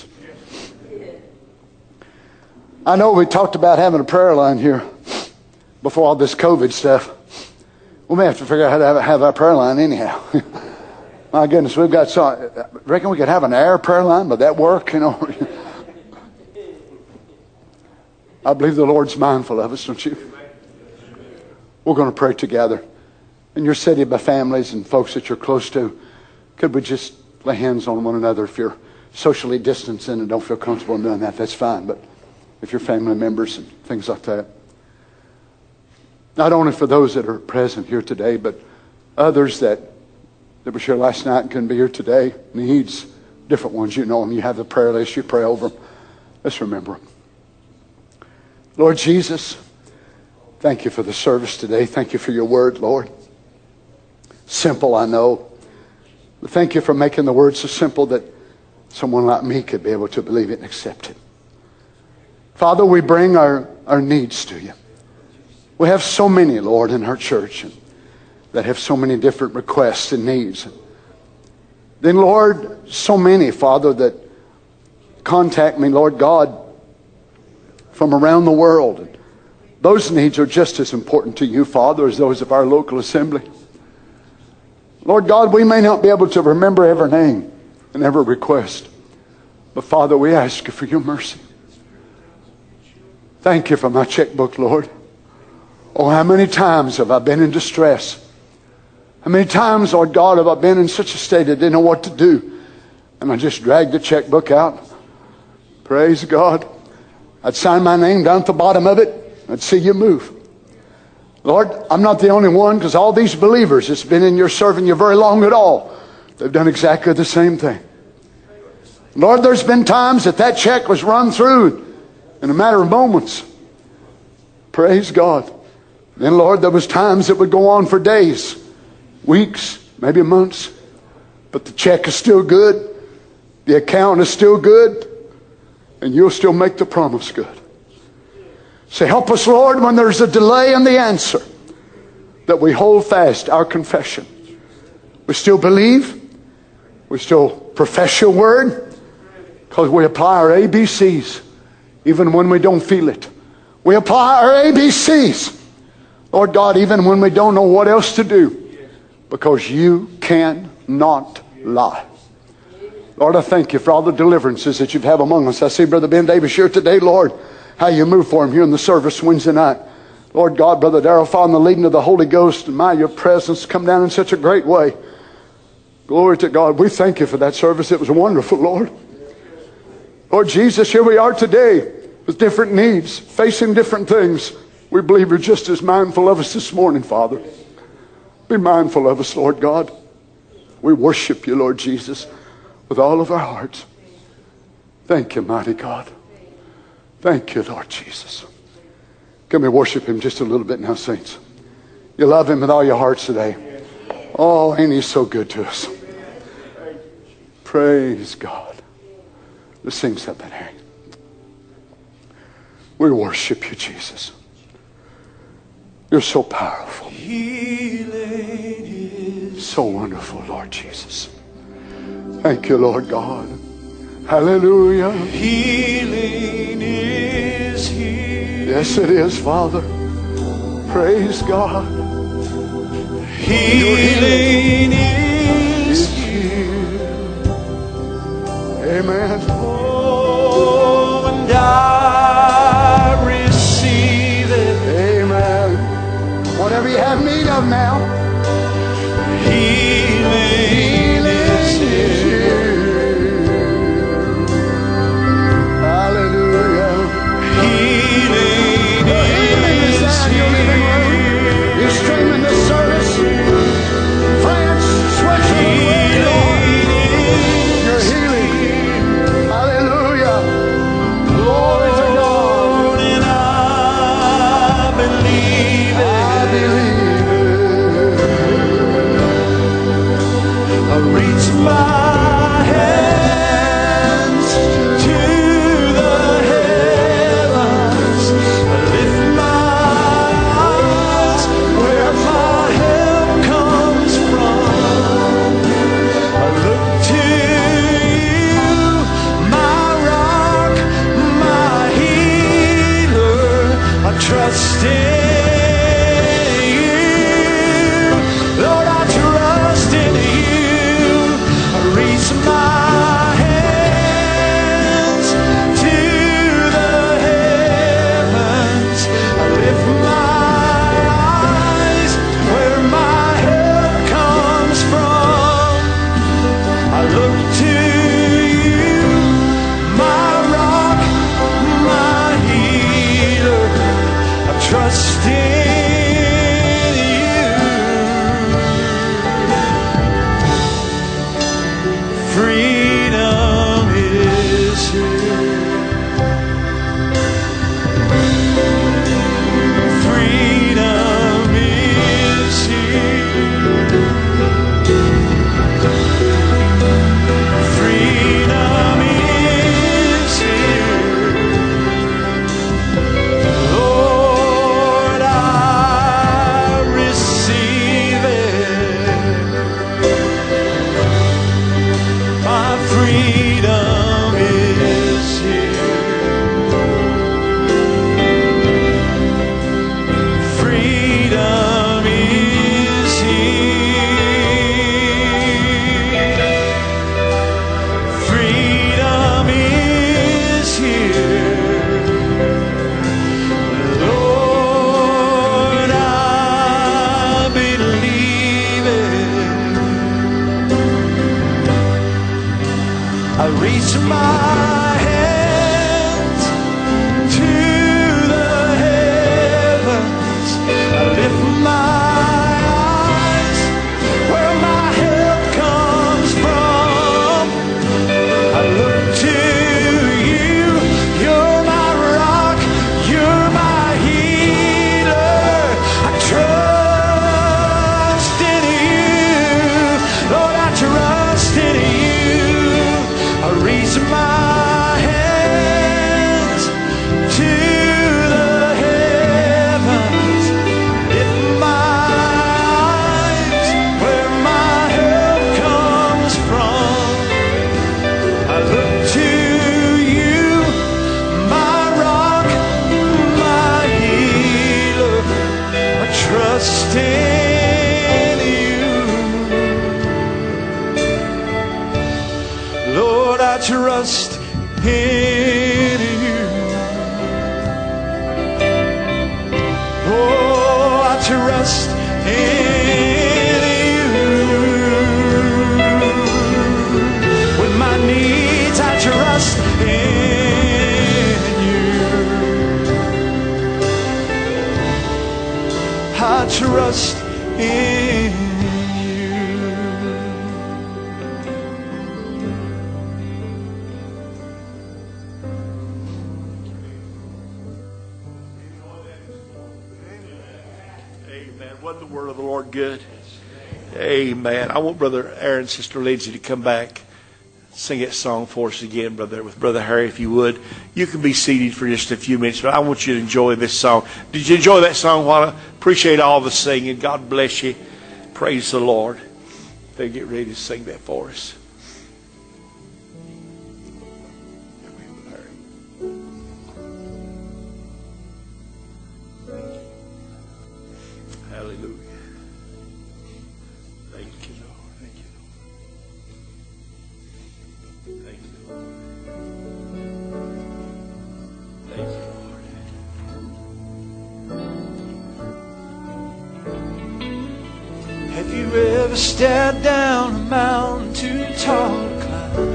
I know we talked about having a prayer line here before all this COVID stuff. We may have to figure out how to have our prayer line anyhow. My goodness, we've got so. Reckon we could have an air prayer line? Would that work? You know. I believe the Lord's mindful of us, don't you? We're going to pray together. And you're sitting by families and folks that you're close to. Could we just lay hands on one another? If you're socially distancing and don't feel comfortable in doing that, that's fine. But if you're family members and things like that. Not only for those that are present here today, but others that were here last night and couldn't be here today. Needs, different ones, you know them. You have the prayer list, you pray over them. Let's remember them. Lord Jesus, thank you for the service today. Thank you for your word, Lord. Simple, I know. But thank you for making the word so simple that someone like me could be able to believe it and accept it. Father, we bring our needs to you. We have so many, Lord, in our church that have so many different requests and needs. Then, Lord, so many, Father, that contact me, Lord God, from around the world. And those needs are just as important to you, Father, as those of our local assembly. Lord God, we may not be able to remember every name and every request. But Father, we ask you for your mercy. Thank you for my checkbook, Lord. Oh, how many times have I been in distress? How many times, Lord God, have I been in such a state I didn't know what to do? And I just dragged the checkbook out. Praise God. I'd sign my name down at the bottom of it. I'd see you move. Lord, I'm not the only one, because all these believers that's been in your serving you very long at all, they've done exactly the same thing. Lord, there's been times that check was run through in a matter of moments. Praise God. Then, Lord, there was times that would go on for days, weeks, maybe months. But the check is still good. The account is still good. And you'll still make the promise good. So help us, Lord, when there's a delay in the answer, that we hold fast our confession. We still believe. We still profess your word. Because we apply our ABCs even when we don't feel it. We apply our ABCs, Lord God, even when we don't know what else to do. Because you cannot lie. Lord, I thank you for all the deliverances that you've had among us. I see Brother Ben Davis here today, Lord, how you move for him here in the service Wednesday night. Lord God, Brother Darrell, following the leading of the Holy Ghost, and your presence come down in such a great way. Glory to God. We thank you for that service. It was wonderful, Lord. Lord Jesus, here we are today with different needs, facing different things. We believe you're just as mindful of us this morning, Father. Be mindful of us, Lord God. We worship you, Lord Jesus, with all of our hearts. Thank you, mighty God. Thank you, Lord Jesus. Can we worship him just a little bit now, saints? You love him with all your hearts today. Oh, ain't he so good to us? Praise God. Let's sing something, Harry. We worship you, Jesus. You're so powerful. So wonderful, Lord Jesus. Thank you, Lord God. Hallelujah. Healing is here. Yes, it is, Father. Praise God. Healing is here. Amen. Oh, and I receive it. Amen. Whatever you have need of now. Healing is here. Hallelujah. Healing is down in your living room. You're streaming this service. France, Switzerland, wherever you are. You're healing. Hallelujah. Glory to God. trust in you. With my needs, I trust in you. I trust in you. Amen. Wasn't the word of the Lord good? Amen. I want Brother Aaron and Sister Lindsay to come back, sing that song for us again, with Brother Harry, if you would. You can be seated for just a few minutes, but I want you to enjoy this song. Did you enjoy that song, Juana? Appreciate all the singing. God bless you. Praise the Lord. They get ready to sing that for us. Hallelujah. Thank you, Lord. Thank you, Lord. Thank you, Lord. Thank you, Lord. Have you ever stared down a mountain too tall to climb?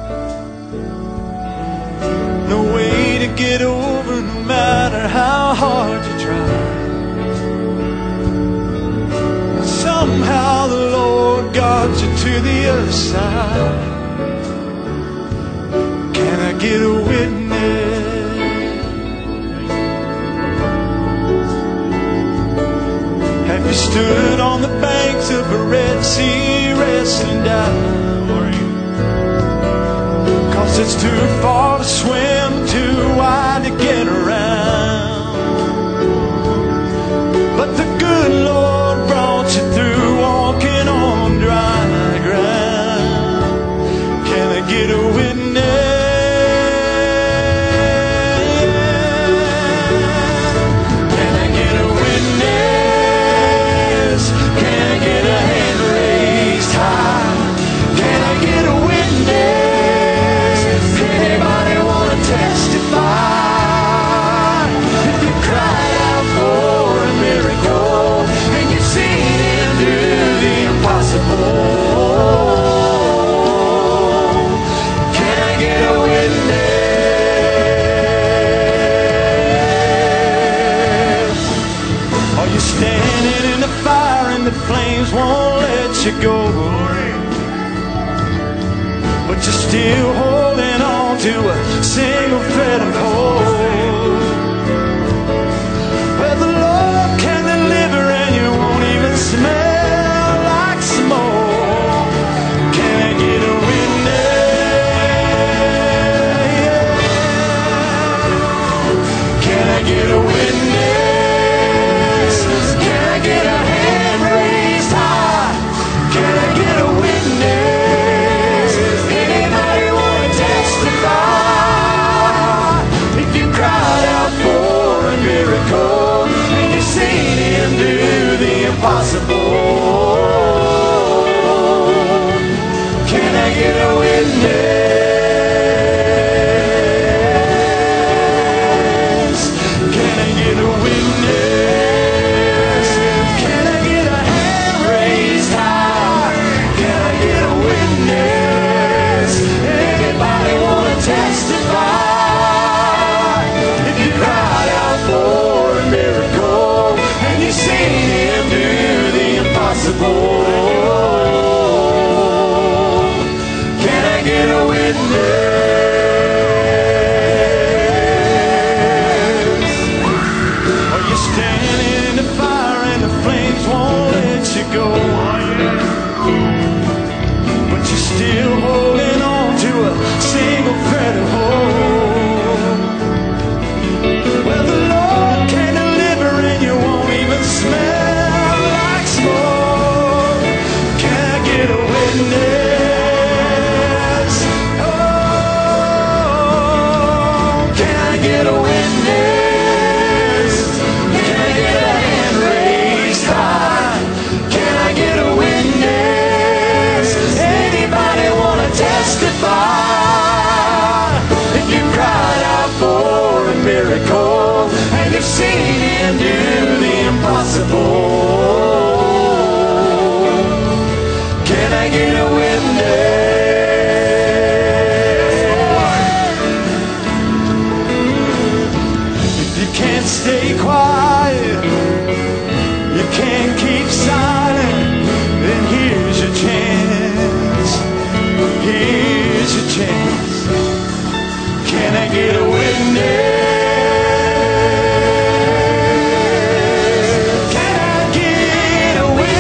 No way to get over, no matter how hard you try. Somehow the Lord got you to the other side. Can I get a witness? Have you stood on the banks of a Red Sea wrestling down? 'Cause it's too far to swim, too wide to get around. But the good Lord brought you through, walking on dry ground. Can I get a witness? Can I get a witness? Can I get a hand raised high? Can I get a witness? Anybody want to testify? If you cried out for a miracle and you've seen Him do the impossible, can I get a witness? Are you standing in the fire and the flames won't let you go? But you're still holding on to a single thread of hope. Well, the Lord can deliver and you won't even smell like smoke. Can I get a witness? Can I get a witness? Can I get a hand raised high? Can I get a witness? Anybody want to testify? If you cried out for a miracle and you've seen Him do the impossible, can I get a witness? Can I get a witness? Can I get a hand raised high? Can I get a witness? Anybody want to testify? If you cried out for a miracle and you've seen Him do the impossible, can I get a witness? Are you standing in the fire and the flames won't let you go? But you're still holding on to a single thread of hope. Well, the Lord can deliver and you won't even smell like smoke. Can I get a witness? Oh, can I get a witness? Can I get a hand raised high? Can I get a witness? Anybody want to testify? If you cried out for a miracle and you've seen Him do the impossible, can't stay quiet, you can't keep silent, then here's your chance. Here's your chance. Can I get a witness? Can I get a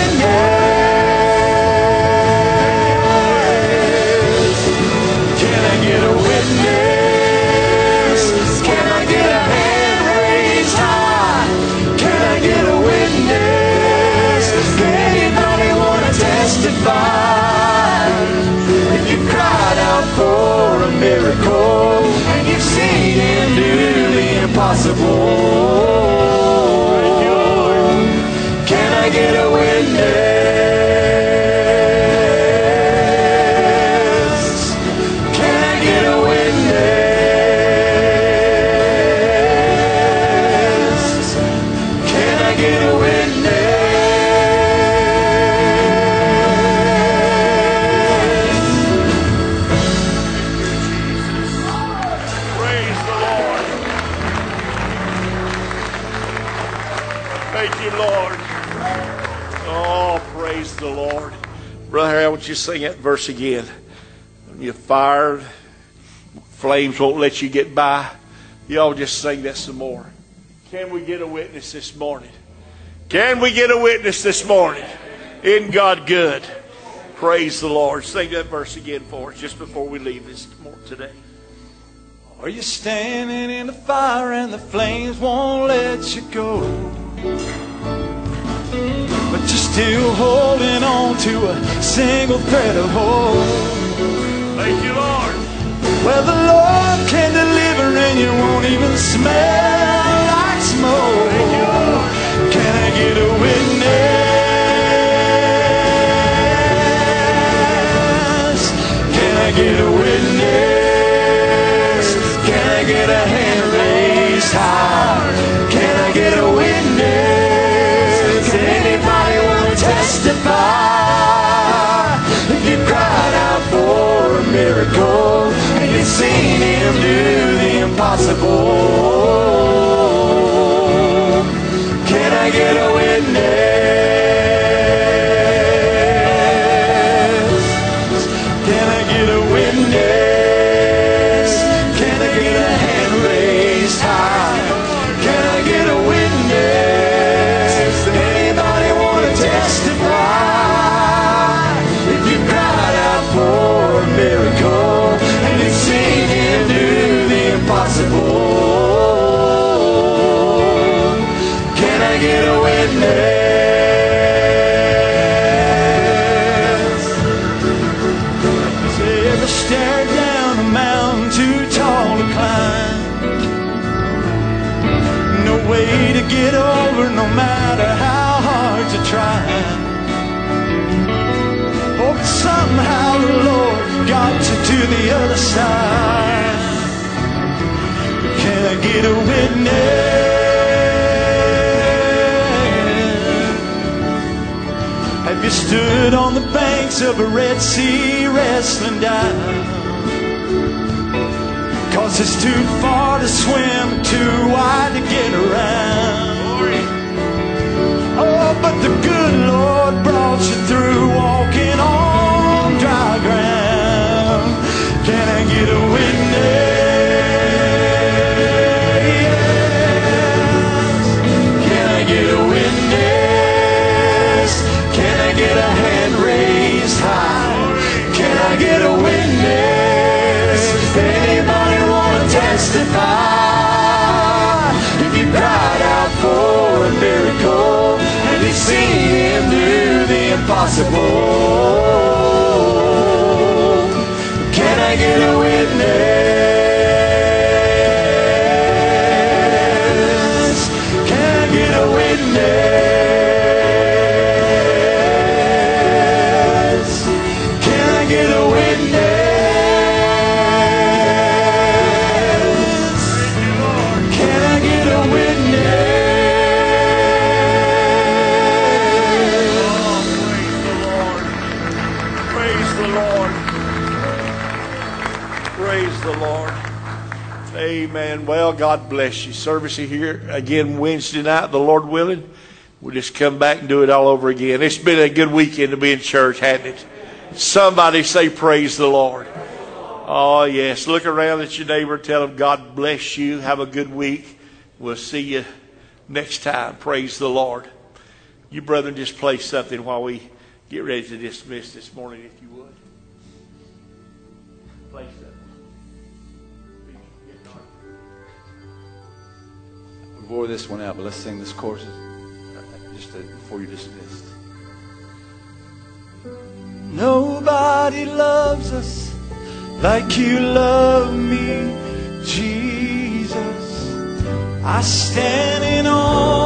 witness? Can I get a witness? Can I get a hand raised high? Can I get a witness? Anybody want to testify? If you cried out for a miracle and you've seen him do the impossible, can I get a witness? Can I get a witness? Can I get a witness? Praise the Lord. Thank you, Lord. Oh, praise the Lord. Brother, I want you to sing that verse again. When you're fired, flames won't let you get by. Y'all just sing that some more. Can we get a witness this morning? Can we get a witness this morning? Isn't God good? Praise the Lord. Sing that verse again for us just before we leave this today. Are you standing in the fire and the flames won't let you go? But you're still holding on to a single thread of hope. Thank you, Lord. Well, the Lord can deliver and you won't even smell like smoke. Thank you, Lord. Can I get a witness? Can I get a witness? Can I get a hand raised high? Can I get a witness? Does anybody want to testify? If you cried out for a miracle and you've seen him do the impossible, can I get a witness? Can I get a witness? Can I get a hand raised high? Can I get a witness? Anybody want to testify? If you cried out for a miracle and you've seen him do the impossible, can I get a witness? Say, ever stared down a mountain too tall to climb? No way to get over, no matter how hard you try. Oh, but somehow the Lord got you to the other side. Can I get a witness? Have you stood on the banks of a Red Sea wrestling down? 'Cause it's too far to swim, too wide to get around. Oh, but the good Lord brought you through, walking on dry ground. Can I get a witness? Can I get a witness? Can I get a hand raised high? Can I get a witness? Anybody want to testify? If you cried out for a miracle and you've seen him do the impossible, can I get a witness? Can I get a witness? Can I get a witness? Can I get a witness? Oh, praise the Lord. Praise the Lord. Well, God bless you. Service here again Wednesday night, the Lord willing. We'll just come back and do it all over again. It's been a good weekend to be in church, hasn't it? Somebody say praise the Lord. Oh, yes. Look around at your neighbor. Tell them God bless you. Have a good week. We'll see you next time. Praise the Lord. You, brethren, just play something while we get ready to dismiss this morning, if you would. Play something. We wore this one out, but let's sing this chorus just before you're dismissed. Nobody loves us like you love me, Jesus. I stand in awe